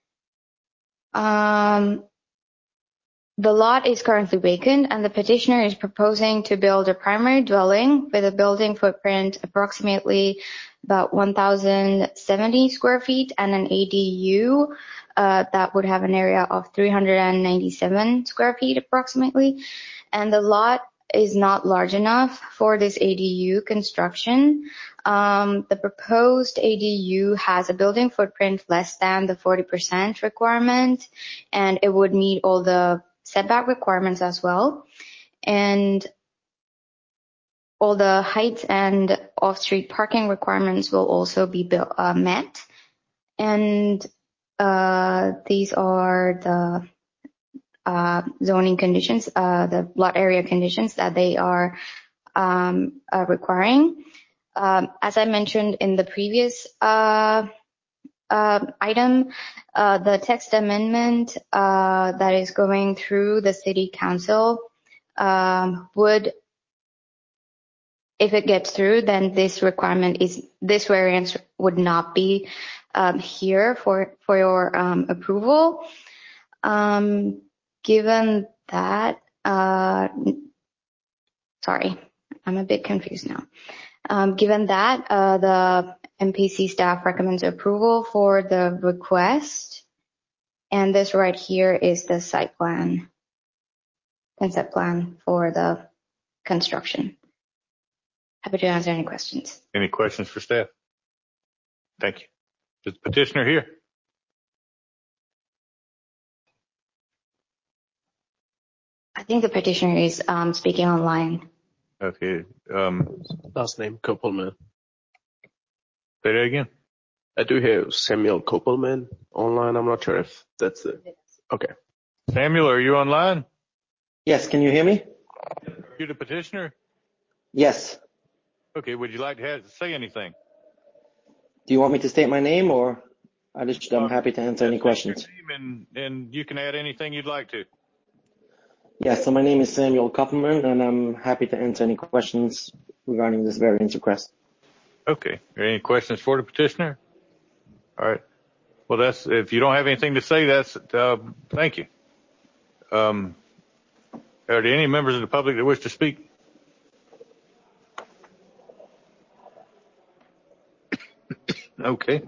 The lot is currently vacant, and the petitioner is proposing to build a primary dwelling with a building footprint approximately about 1,070 square feet and an ADU that would have an area of 397 square feet approximately. And the lot is not large enough for this ADU construction. The proposed ADU has a building footprint less than the 40% requirement, and it would meet all the setback requirements as well. And all the heights and off-street parking requirements will also be met. And these are the zoning conditions, the lot area conditions that they are requiring. As I mentioned in the previous item, the text amendment that is going through the city council would, if it gets through, then this variance would not be here for your approval. Given that, sorry, I'm a bit confused now. Given that, the MPC staff recommends approval for the request. And this right here is the site plan, concept plan for the construction. Happy to answer any questions. Any questions for staff? Thank you. Is the petitioner here? I think the petitioner is speaking online. Okay. Last name Koppelman. Say that again. I do hear Samuel Koppelman online. I'm not sure if that's it. Okay. Samuel, are you online? Yes, can you hear me? You the petitioner? Yes. Okay, would you like to say anything? Do you want me to state my name, or I'm happy to answer any questions? Your name and you can add anything you'd like to. Yes, so my name is Samuel Koppelman, and I'm happy to answer any questions regarding this variance request. Okay. Are any questions for the petitioner? All right. Well, if you don't have anything to say, thank you. Are there any members of the public that wish to speak? Okay.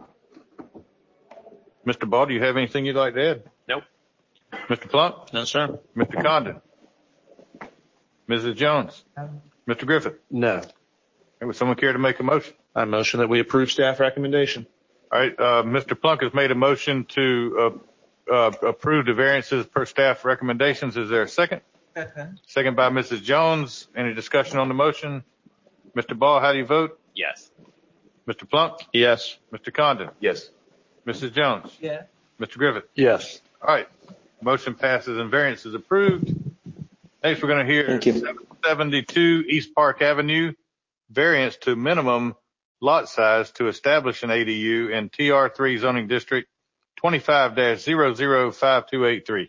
Mr. Ball, do you have anything you'd like to add? Nope. Mr. Plunk? No, sir. Mr. Condon? Mrs. Jones? Mr. Griffith? No. Would someone care to make a motion? I motion that we approve staff recommendation. All right. Mr. Plunk has made a motion to approve the variances per staff recommendations. Is there a second? Second by Mrs. Jones. Any discussion on the motion? Mr. Ball, how do you vote? Yes. Mr. Plunk? Yes. Mr. Condon? Yes. Mrs. Jones? Yeah. Mr. Griffith? Yes. All right. Motion passes and variance is approved. Next, we're going to hear 772 East Park Avenue, variance to minimum lot size to establish an ADU in TR3 zoning district 25-005283.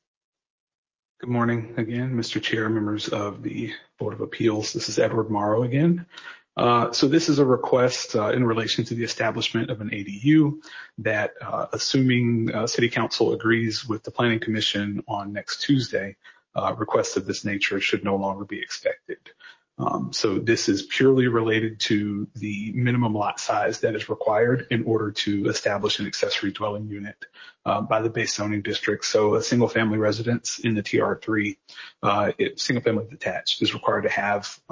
Good morning again, Mr. Chair, members of the Board of Appeals. This is Edward Morrow again. So this is a request in relation to the establishment of an ADU that, assuming City Council agrees with the Planning Commission on next Tuesday, requests of this nature should no longer be expected. So this is purely related to the minimum lot size that is required in order to establish an accessory dwelling unit by the base zoning district. So a single family residence in the TR3, single family detached, is required to have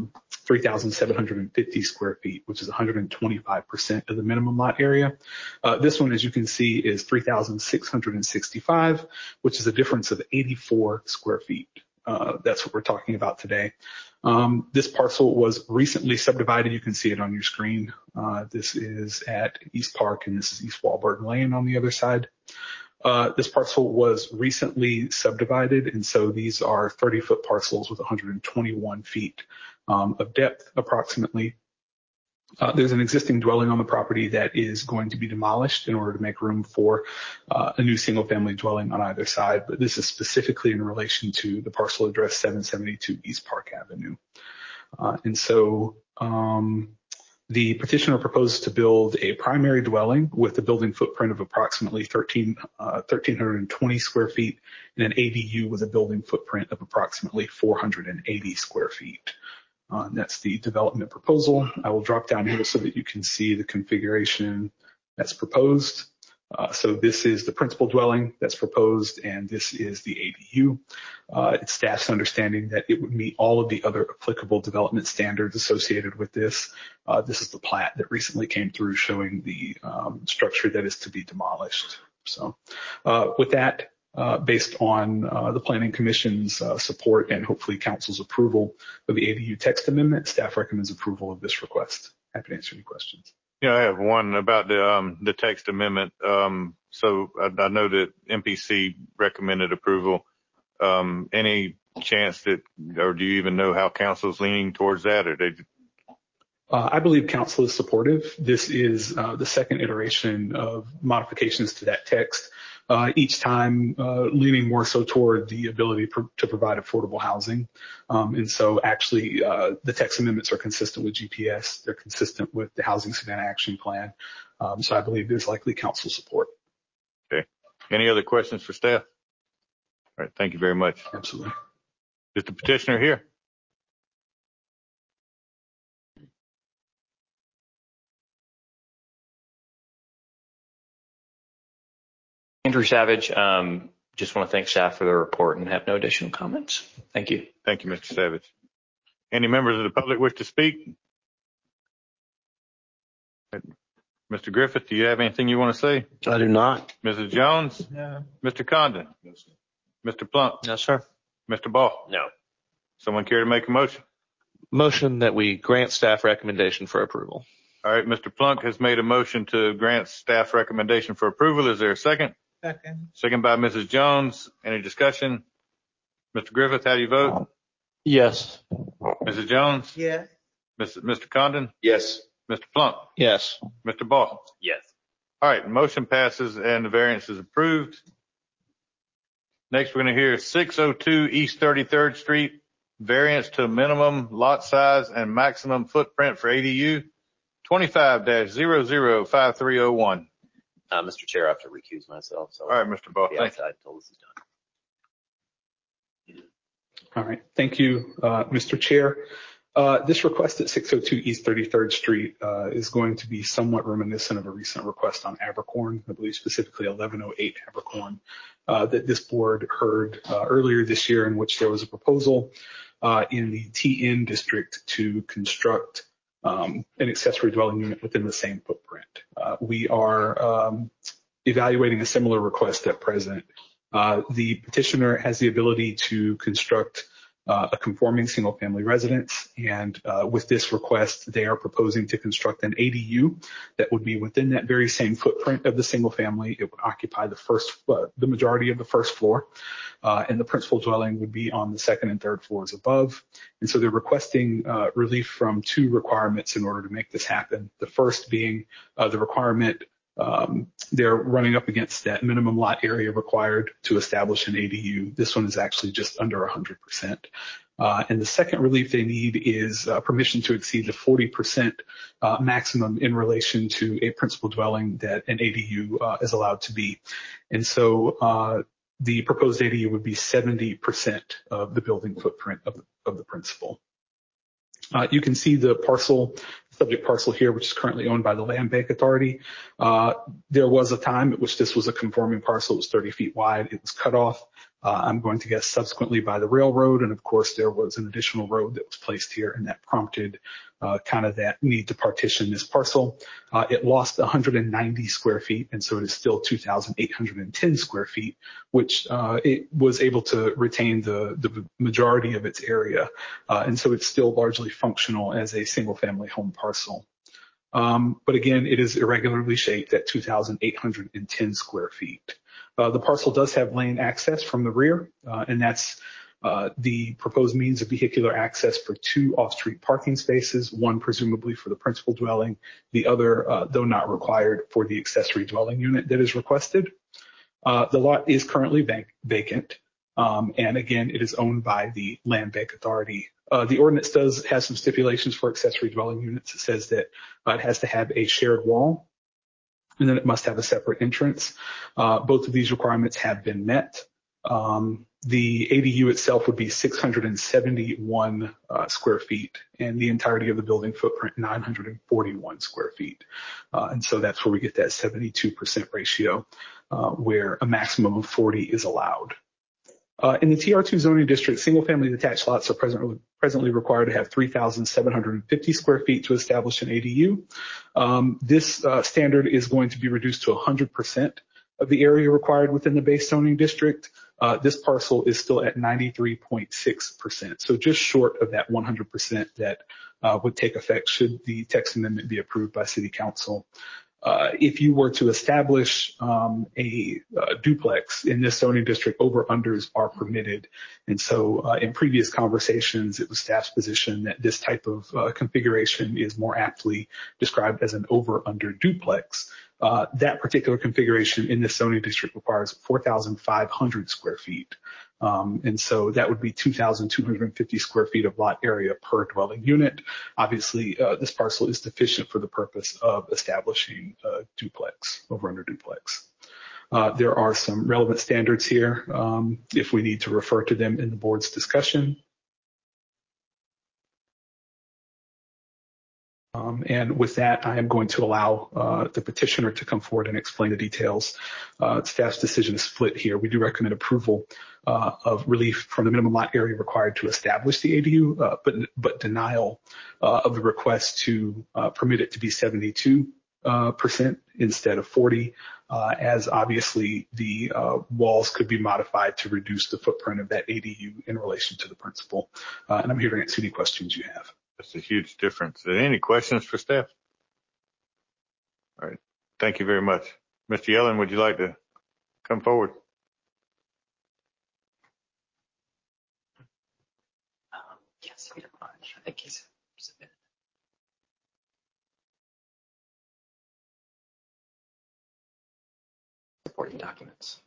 3,750 square feet, which is 125% of the minimum lot area. This one, as you can see, is 3,665, which is a difference of 84 square feet. That's what we're talking about today. This parcel was recently subdivided. You can see it on your screen. This is at East Park, and this is East Walburton Lane on the other side. This parcel was recently subdivided, and so these are 30-foot parcels with 121 feet of depth approximately. There's an existing dwelling on the property that is going to be demolished in order to make room for a new single-family dwelling on either side, but this is specifically in relation to the parcel address 772 East Park Avenue. And so the petitioner proposes to build a primary dwelling with a building footprint of approximately 1,320 square feet and an ADU with a building footprint of approximately 480 square feet. That's the development proposal. I will drop down here so that you can see the configuration that's proposed. So this is the principal dwelling that's proposed, and this is the ADU. It's staff's understanding that it would meet all of the other applicable development standards associated with this. This is the plat that recently came through showing the structure that is to be demolished. So with that, based on the Planning Commission's support and hopefully Council's approval of the ADU text amendment, staff recommends approval of this request. Happy to answer any questions. Yeah, I have one about the text amendment. So I know that MPC recommended approval. Any chance that, or do you even know how Council's leaning towards that, or I believe Council is supportive. This is the second iteration of modifications to that text. Each time leaning more so toward the ability to provide affordable housing. And so actually the text amendments are consistent with GPS. They're consistent with the Housing Savannah Action Plan. So I believe there's likely Council support. Okay. Any other questions for staff? All right. Thank you very much. Absolutely. Is the petitioner here? Andrew Savage. Just want to thank staff for the report and have no additional comments. Thank you. Thank you, Mr. Savage. Any members of the public wish to speak? Mr. Griffith, do you have anything you want to say? I do not. Mrs. Jones? No. Mr. Condon? No, sir. Mr. Plunk? No, sir. Mr. Ball? No. Someone care to make a motion? Motion that we grant staff recommendation for approval. All right, Mr. Plunk has made a motion to grant staff recommendation for approval. Is there a second? Second. Second by Mrs. Jones. Any discussion? Mr. Griffith, how do you vote? Yes. Mrs. Jones? Yes. Mr. Condon? Yes. Mr. Plunk? Yes. Mr. Ball? Yes. All right, motion passes and the variance is approved. Next, we're going to hear 602 East 33rd Street, variance to minimum lot size and maximum footprint for ADU, 25-005301. Mr. Chair, I have to recuse myself. So. All right, Mr. Ball. Thank you. Until this is done. All right. Thank you, Mr. Chair. This request at 602 East 33rd Street is going to be somewhat reminiscent of a recent request on Abercorn, I believe specifically 1108 Abercorn, that this board heard earlier this year, in which there was a proposal in the TN district to construct an accessory dwelling unit within the same footprint. We are evaluating a similar request at present. The petitioner has the ability to construct a conforming single-family residence, and with this request, they are proposing to construct an ADU that would be within that very same footprint of the single-family. It would occupy the majority of the first floor, and the principal dwelling would be on the second and third floors above. And so they're requesting relief from two requirements in order to make this happen. The first being the requirement they're running up against that minimum lot area required to establish an ADU. This one is actually just under 100%. And the second relief they need is permission to exceed the 40% maximum in relation to a principal dwelling that an ADU is allowed to be. And so the proposed ADU would be 70% of the building footprint of the principal. You can see the subject parcel here, which is currently owned by the Land Bank Authority. There was a time at which this was a conforming parcel. It was 30 feet wide. It was cut off, I'm going to guess subsequently by the railroad. And of course, there was an additional road that was placed here, and that prompted kind of that need to partition this parcel. It lost 190 square feet, and so it is still 2,810 square feet, which it was able to retain the majority of its area. And so it's still largely functional as a single family home parcel. But again, it is irregularly shaped at 2,810 square feet. The parcel does have lane access from the rear, and that's the proposed means of vehicular access for two off-street parking spaces, one presumably for the principal dwelling, the other, though not required, for the accessory dwelling unit that is requested. The lot is currently vacant, and again, it is owned by the Land Bank Authority. The ordinance does have some stipulations for accessory dwelling units. It says that it has to have a shared wall, and then it must have a separate entrance. Both of these requirements have been met. The ADU itself would be 671 square feet, and the entirety of the building footprint 941 square feet. And so that's where we get that 72% ratio, where a maximum of 40 is allowed. In the TR2 zoning district, single-family detached lots are presently required to have 3,750 square feet to establish an ADU. This standard is going to be reduced to 100% of the area required within the base zoning district. This parcel is still at 93.6%, so just short of that 100% that would take effect should the text amendment be approved by City Council. If you were to establish a duplex in this zoning district, over-unders are permitted. And so in previous conversations, it was staff's position that this type of configuration is more aptly described as an over-under duplex. That particular configuration in this zoning district requires 4,500 square feet. And so that would be 2,250 square feet of lot area per dwelling unit. Obviously, this parcel is deficient for the purpose of establishing a duplex, over-under duplex. There are some relevant standards here if we need to refer to them in the board's discussion. And with that, I am going to allow the petitioner to come forward and explain the details. Staff's decision is split here. We do recommend approval of relief from the minimum lot area required to establish the ADU, but denial of the request to permit it to be 72% instead of 40%, as obviously the walls could be modified to reduce the footprint of that ADU in relation to the principal. And I'm here to answer any questions you have. That's a huge difference. Any questions for staff? All right. Thank you very much. Mr. Yellen, would you like to come forward? Yes, we don't mind. I think he's submitted. Supporting documents.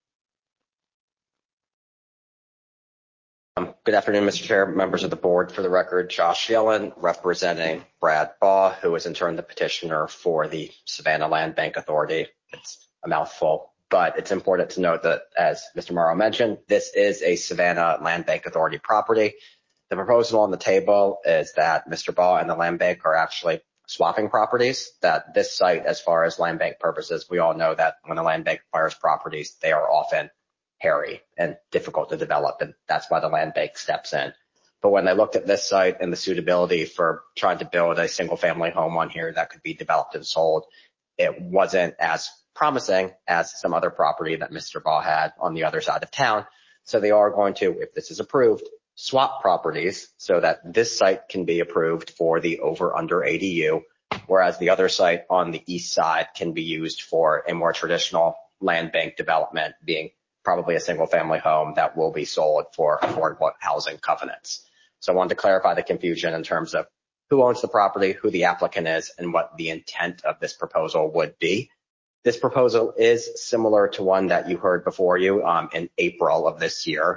Good afternoon, Mr. Chair, members of the board. For the record, Josh Yellen, representing Brad Baugh, who is in turn the petitioner for the Savannah Land Bank Authority. It's a mouthful, but it's important to note that, as Mr. Morrow mentioned, this is a Savannah Land Bank Authority property. The proposal on the table is that Mr. Baugh and the land bank are actually swapping properties, that this site, as far as land bank purposes, we all know that when a land bank acquires properties, they are often hairy and difficult to develop, and that's why the land bank steps in. But when they looked at this site and the suitability for trying to build a single family home on here that could be developed and sold, it wasn't as promising as some other property that Mr. Baugh had on the other side of town. So they are going to, if this is approved, swap properties so that this site can be approved for the over-under ADU, whereas the other site on the east side can be used for a more traditional land bank development, being probably a single family home that will be sold for affordable housing covenants. So I wanted to clarify the confusion in terms of who owns the property, who the applicant is, and what the intent of this proposal would be. This proposal is similar to one that you heard before you in April of this year.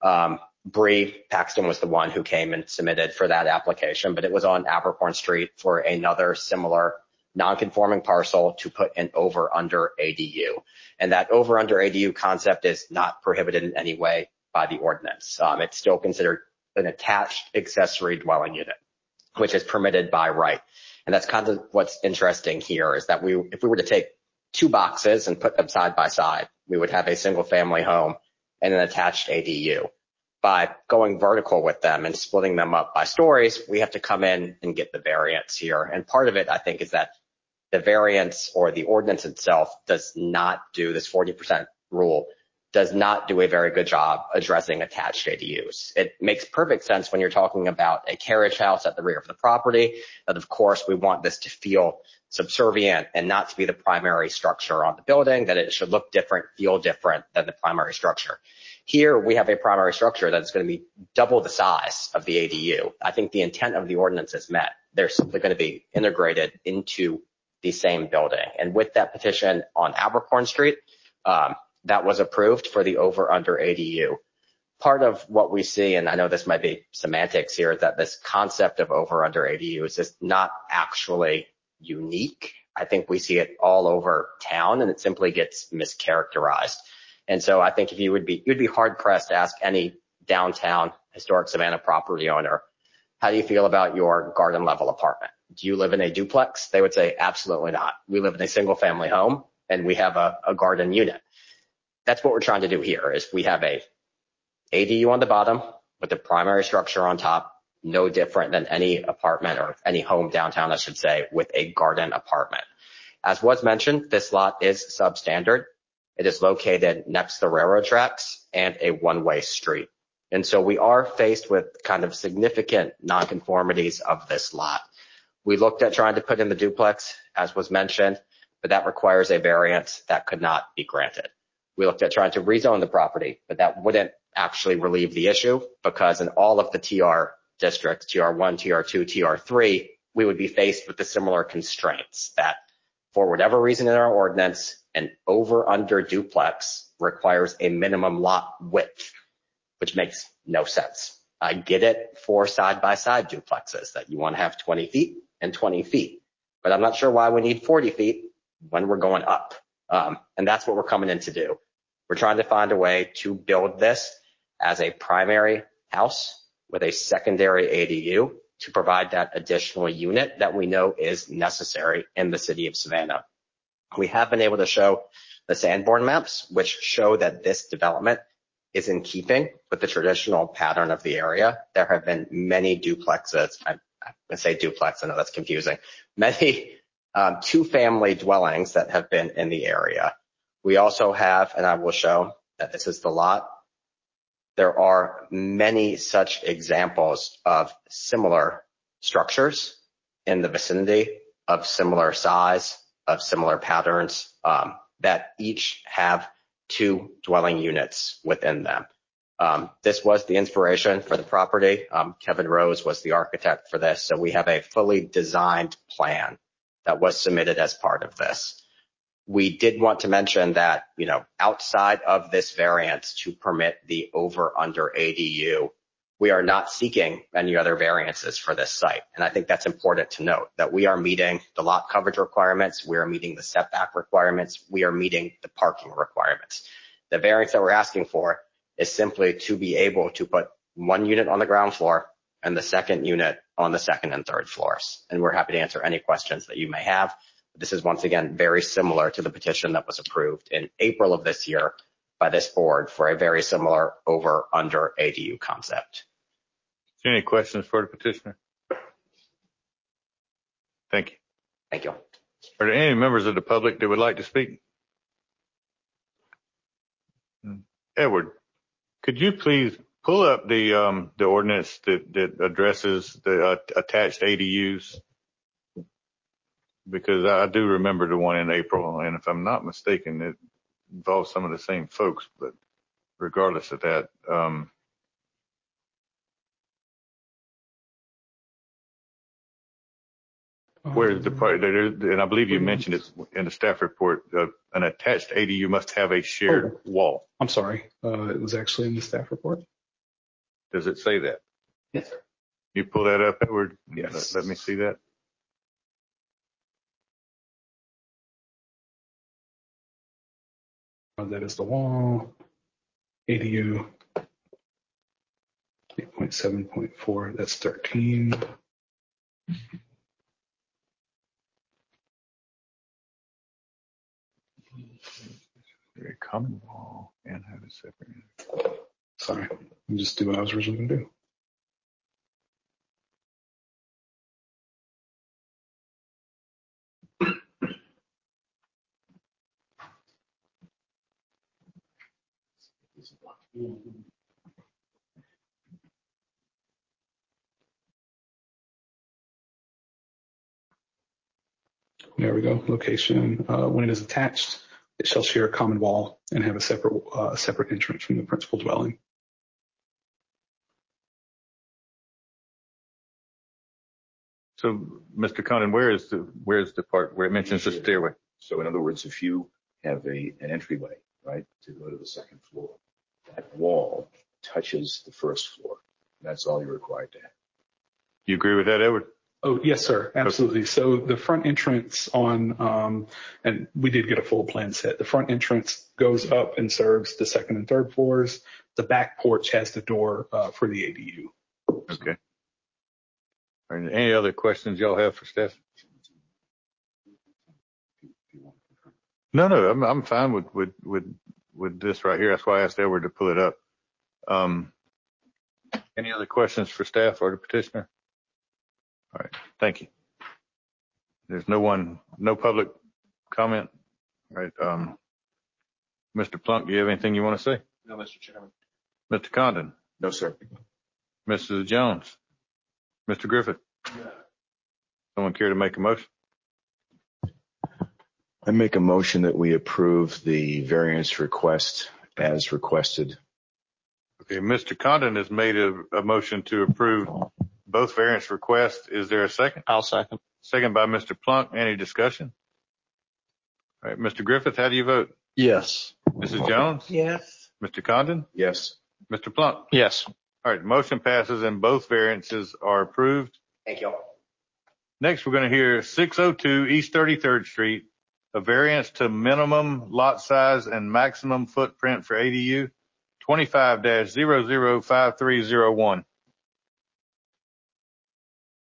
Bree Paxton was the one who came and submitted for that application, but it was on Abercorn Street for another similar non-conforming parcel to put an over-under ADU. And that over-under ADU concept is not prohibited in any way by the ordinance. It's still considered an attached accessory dwelling unit, which is permitted by right. And that's kind of what's interesting here is that if we were to take two boxes and put them side by side, we would have a single family home and an attached ADU. By going vertical with them and splitting them up by stories, we have to come in and get the variance here. And part of it, I think, is that the variance or the ordinance itself does not do this 40% rule, does not do a very good job addressing attached ADUs. It makes perfect sense when you're talking about a carriage house at the rear of the property, that of course we want this to feel subservient and not to be the primary structure on the building, that it should look different, feel different than the primary structure. Here we have a primary structure that's going to be double the size of the ADU. I think the intent of the ordinance is met. They're simply going to be integrated into the same building. And with that petition on Abercorn Street, that was approved for the over-under ADU. Part of what we see, and I know this might be semantics here, is that this concept of over-under ADUs is not actually unique. I think we see it all over town and it simply gets mischaracterized. And so I think you'd be hard pressed to ask any downtown historic Savannah property owner, how do you feel about your garden level apartment? Do you live in a duplex? They would say, absolutely not. We live in a single family home and we have a garden unit. That's what we're trying to do here is we have a ADU on the bottom with the primary structure on top, no different than any apartment or any home downtown, I should say, with a garden apartment. As was mentioned, this lot is substandard. It is located next to the railroad tracks and a one-way street. And so we are faced with kind of significant nonconformities of this lot. We looked at trying to put in the duplex, as was mentioned, but that requires a variance that could not be granted. We looked at trying to rezone the property, but that wouldn't actually relieve the issue because in all of the TR districts, TR1, TR2, TR3, we would be faced with the similar constraints that for whatever reason in our ordinance, an over-under duplex requires a minimum lot width, which makes no sense. I get it for side-by-side duplexes that you want to have 20 feet and 20 feet, but I'm not sure why we need 40 feet when we're going up. And that's what we're coming in to do. We're trying to find a way to build this as a primary house with a secondary ADU to provide that additional unit that we know is necessary in the city of Savannah. We have been able to show the Sanborn maps, which show that this development is in keeping with the traditional pattern of the area. There have been many duplexes. I'm going to say duplex, I know that's confusing. Many two-family dwellings that have been in the area. We also have, and I will show that this is the lot. There are many such examples of similar structures in the vicinity, of similar size, of similar patterns, that each have 2 dwelling units within them. This was the inspiration for the property. Kevin Rose was the architect for this, so we have a fully designed plan that was submitted as part of this. We did want to mention that, outside of this variance to permit the over-under ADU, we are not seeking any other variances for this site. And I think that's important to note, that we are meeting the lot coverage requirements, we are meeting the setback requirements, we are meeting the parking requirements. The variance that we're asking for is simply to be able to put 1 unit on the ground floor and the second unit on the second and third floors. And we're happy to answer any questions that you may have. This is once again very similar to the petition that was approved in April of this year by this board for a very similar over-under ADU concept. Any questions for the petitioner? Thank you. Thank you. Are there any members of the public that would like to speak? Edward, could you please pull up the ordinance that addresses the attached ADUs? Because I do remember the one in April, and if I'm not mistaken, it involves some of the same folks, but regardless of that, where's the part, and I believe you mentioned it in the staff report, an attached ADU must have a shared wall. I'm sorry. It was actually in the staff report. Does it say that? Yes, sir. You pull that up, Edward? Yes. Let me see that. That is the wall. ADU 8.7.4. That's 13. Very common wall and have a separate. Sorry, I'm just doing what I was originally going to do. There we go. Location. When it is attached, it shall share a common wall and have a separate entrance from the principal dwelling. So, Mr. Condon, where's the part where it mentions the stairway? So, in other words, if you have an entryway, right, to go to the second floor, that wall touches the first floor. That's all you're required to have. You agree with that, Edward? Oh, yes, sir. Absolutely. Okay. So the front entrance on, and we did get a full plan set. The front entrance goes up and serves the second and third floors. The back porch has the door for the ADU. Okay. Are there any other questions y'all have for Steph? No, I'm fine with this right here. That's why I asked Edward to pull it up. Any other questions for staff or the petitioner? All right, thank you. There's no public comment. All right, Mr. Plunk, do you have anything you want to say? No, Mr. Chairman. Mr. Condon? No, sir. Mrs. Jones? Mr. Griffith? No. Someone care to make a motion? I make a motion that we approve the variance request as requested. Okay, Mr. Condon has made a motion to approve both variance requests. Is there a second? I'll second. Second by Mr. Plunk. Any discussion? All right, Mr. Griffith, how do you vote? Yes. Mrs. Jones? Yes. Mr. Condon? Yes. Mr. Plunk? Yes. All right, motion passes and both variances are approved. Thank you. Next, we're going to hear 602 East 33rd Street, a variance to minimum lot size and maximum footprint for ADU, 25-005301.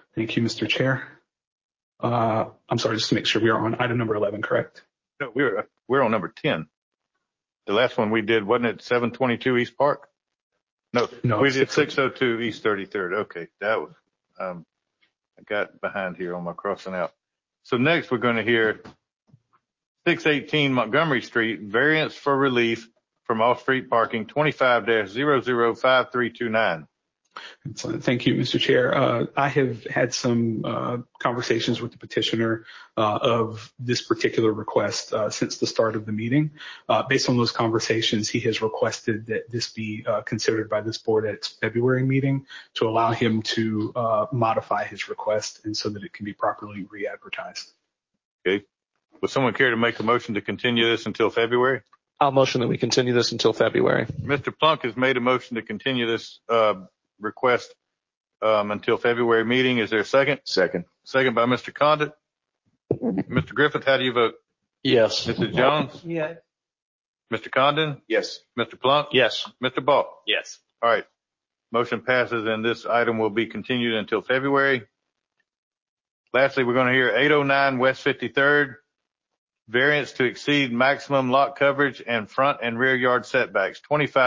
Thank you, Mr. Chair. I'm sorry, just to make sure we are on item number 11, correct? No, we're on number 10. The last one we did, wasn't it 722 East Park? No, we did 602 East 33rd. Okay, that was, I got behind here on my crossing out. So next we're going to hear 618 Montgomery Street, variance for relief from off-street parking, 25-005329. Excellent. Thank you, Mr. Chair. I have had some conversations with the petitioner of this particular request since the start of the meeting. Based on those conversations, he has requested that this be considered by this board at its February meeting to allow him to modify his request and so that it can be properly re-advertised. Okay. Would someone care to make a motion to continue this until February? I'll motion that we continue this until February. Mr. Plunk has made a motion to continue this request until February meeting. Is there a second? Second. Second by Mr. Condit. Mr. Griffith, how do you vote? Yes. Mr. Jones? Yeah. Mr. Condon? Yes. Mr. Plunk? Yes. Mr. Ball? Yes. All right. Motion passes and this item will be continued until February. Lastly, we're going to hear 809 West 53rd. Variance to exceed maximum lot coverage and front and rear yard setbacks,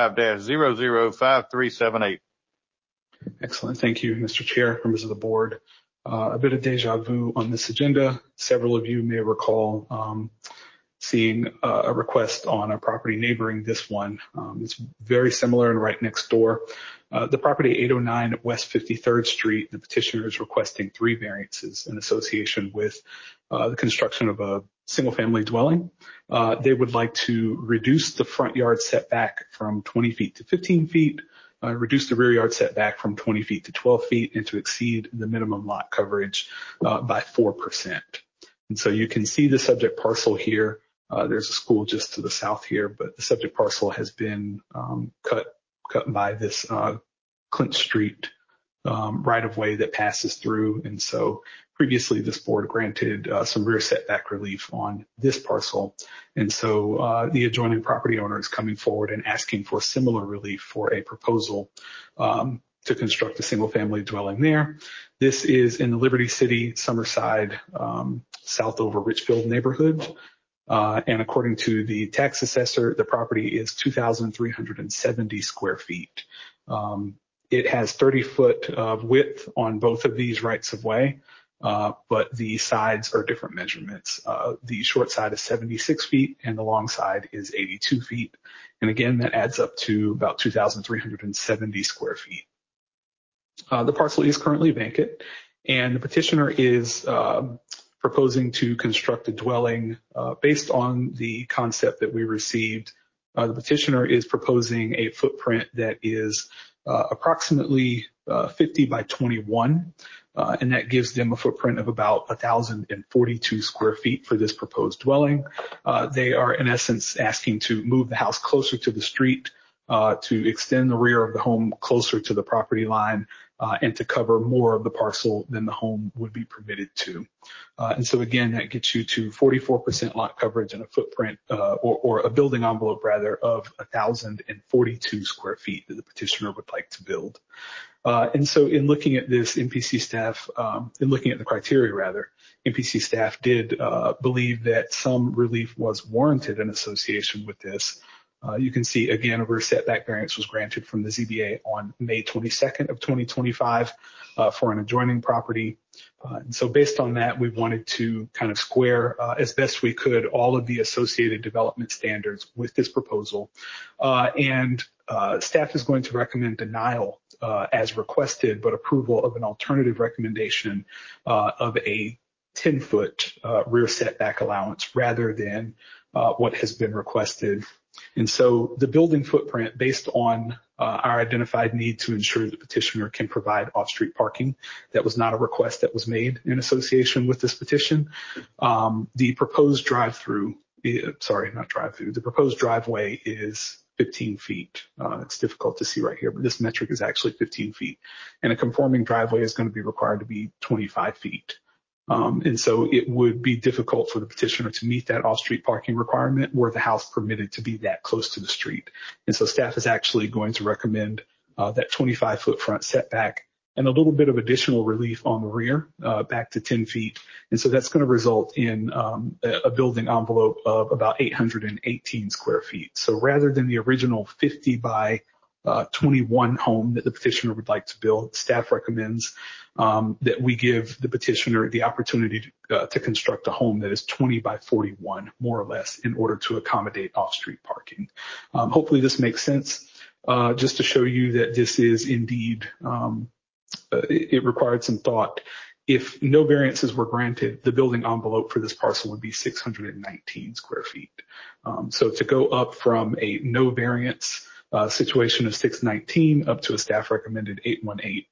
25-005378. Excellent. Thank you, Mr. Chair, members of the board. A bit of deja vu on this agenda. Several of you may recall seeing a request on a property neighboring this one. It's very similar and right next door. The property 809 West 53rd Street, the petitioner is requesting 3 variances in association with the construction of a single-family dwelling. They would like to reduce the front yard setback from 20 feet to 15 feet, reduce the rear yard setback from 20 feet to 12 feet, and to exceed the minimum lot coverage by 4%. And so you can see the subject parcel here. There's a school just to the south here, but the subject parcel has been cut by this Clint Street right-of-way that passes through. And so previously this board granted some rear setback relief on this parcel. And so the adjoining property owner is coming forward and asking for similar relief for a proposal to construct a single-family dwelling there. This is in the Liberty City, Summerside, south over Richfield neighborhood. And according to the tax assessor, the property is 2,370 square feet. It has 30 foot of width on both of these rights of way, but the sides are different measurements. The short side is 76 feet and the long side is 82 feet. And again, that adds up to about 2,370 square feet. The parcel is currently vacant and the petitioner is proposing to construct a dwelling based on the concept that we received. The petitioner is proposing a footprint that is approximately 50 by 21, and that gives them a footprint of about 1,042 square feet for this proposed dwelling. They are in essence asking to move the house closer to the street, to extend the rear of the home closer to the property line, and to cover more of the parcel than the home would be permitted to. And so again, that gets you to 44% lot coverage and a footprint, or a building envelope rather, of 1,042 square feet that the petitioner would like to build. And so in looking at this, MPC staff, in looking at the criteria rather, MPC staff did believe that some relief was warranted in association with this. You can see again, a rear setback variance was granted from the ZBA on May 22nd of 2025 for an adjoining property. And so based on that, we wanted to kind of square as best we could all of the associated development standards with this proposal. And staff is going to recommend denial as requested, but approval of an alternative recommendation of a 10-foot rear setback allowance rather than what has been requested. And so the building footprint, based on our identified need to ensure the petitioner can provide off-street parking, that was not a request that was made in association with this petition. The proposed the proposed driveway is 15 feet. It's difficult to see right here, but this metric is actually 15 feet. And a conforming driveway is going to be required to be 25 feet. And so it would be difficult for the petitioner to meet that off-street parking requirement were the house permitted to be that close to the street. And so staff is actually going to recommend that 25-foot front setback and a little bit of additional relief on the rear, back to 10 feet. And so that's going to result in a building envelope of about 818 square feet. So rather than the original 50 by 21 home that the petitioner would like to build, staff recommends that we give the petitioner the opportunity to construct a home that is 20 by 41, more or less, in order to accommodate off-street parking. Hopefully this makes sense. Just to show you that this is indeed, it required some thought. If no variances were granted, the building envelope for this parcel would be 619 square feet. So to go up from a no variance situation of 619 up to a staff recommended 818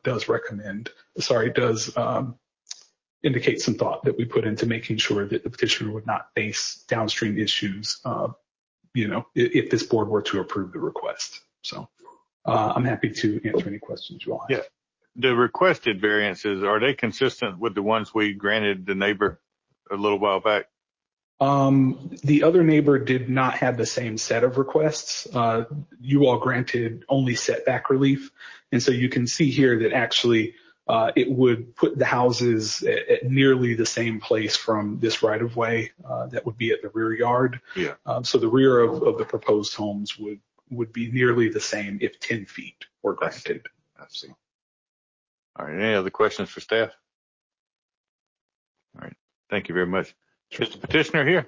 does indicate some thought that we put into making sure that the petitioner would not face downstream issues, if this board were to approve the request. So I'm happy to answer any questions you all have. Yeah. The requested variances, are they consistent with the ones we granted the neighbor a little while back? The other neighbor did not have the same set of requests. You all granted only setback relief. And so you can see here that actually it would put the houses at nearly the same place from this right of way that would be at the rear yard. Yeah. So the rear of the proposed homes would be nearly the same if 10 feet were granted. I see. All right. Any other questions for staff? All right. Thank you very much. Is the petitioner here?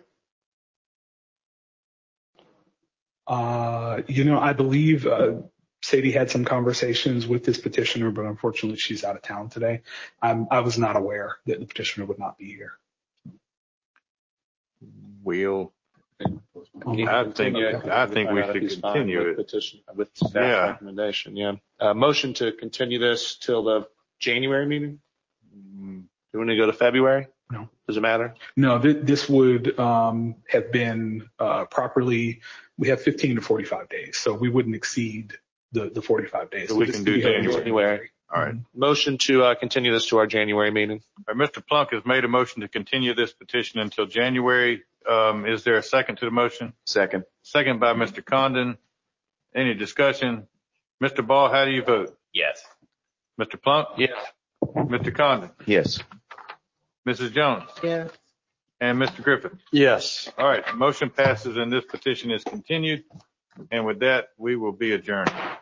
I believe Sadie had some conversations with this petitioner, but unfortunately she's out of town today. I was not aware that the petitioner would not be here. I think we should continue it. Petition with staff recommendation. Yeah. Motion to continue this till the January meeting. Do you want to go to February? No. Does it matter? No, this would have been properly. We have 15 to 45 days, so we wouldn't exceed the 45 days. So we can do January. All right. Motion to continue this to our January meeting. All right, Mr. Plunk has made a motion to continue this petition until January. Is there a second to the motion? Second. Second by Mr. Condon. Any discussion? Mr. Ball, how do you vote? Yes. Mr. Plunk? Yes. Mr. Condon? Yes. Mrs. Jones? Yeah. And Mr. Griffin? Yes. All right. Motion passes and this petition is continued. And with that, we will be adjourned.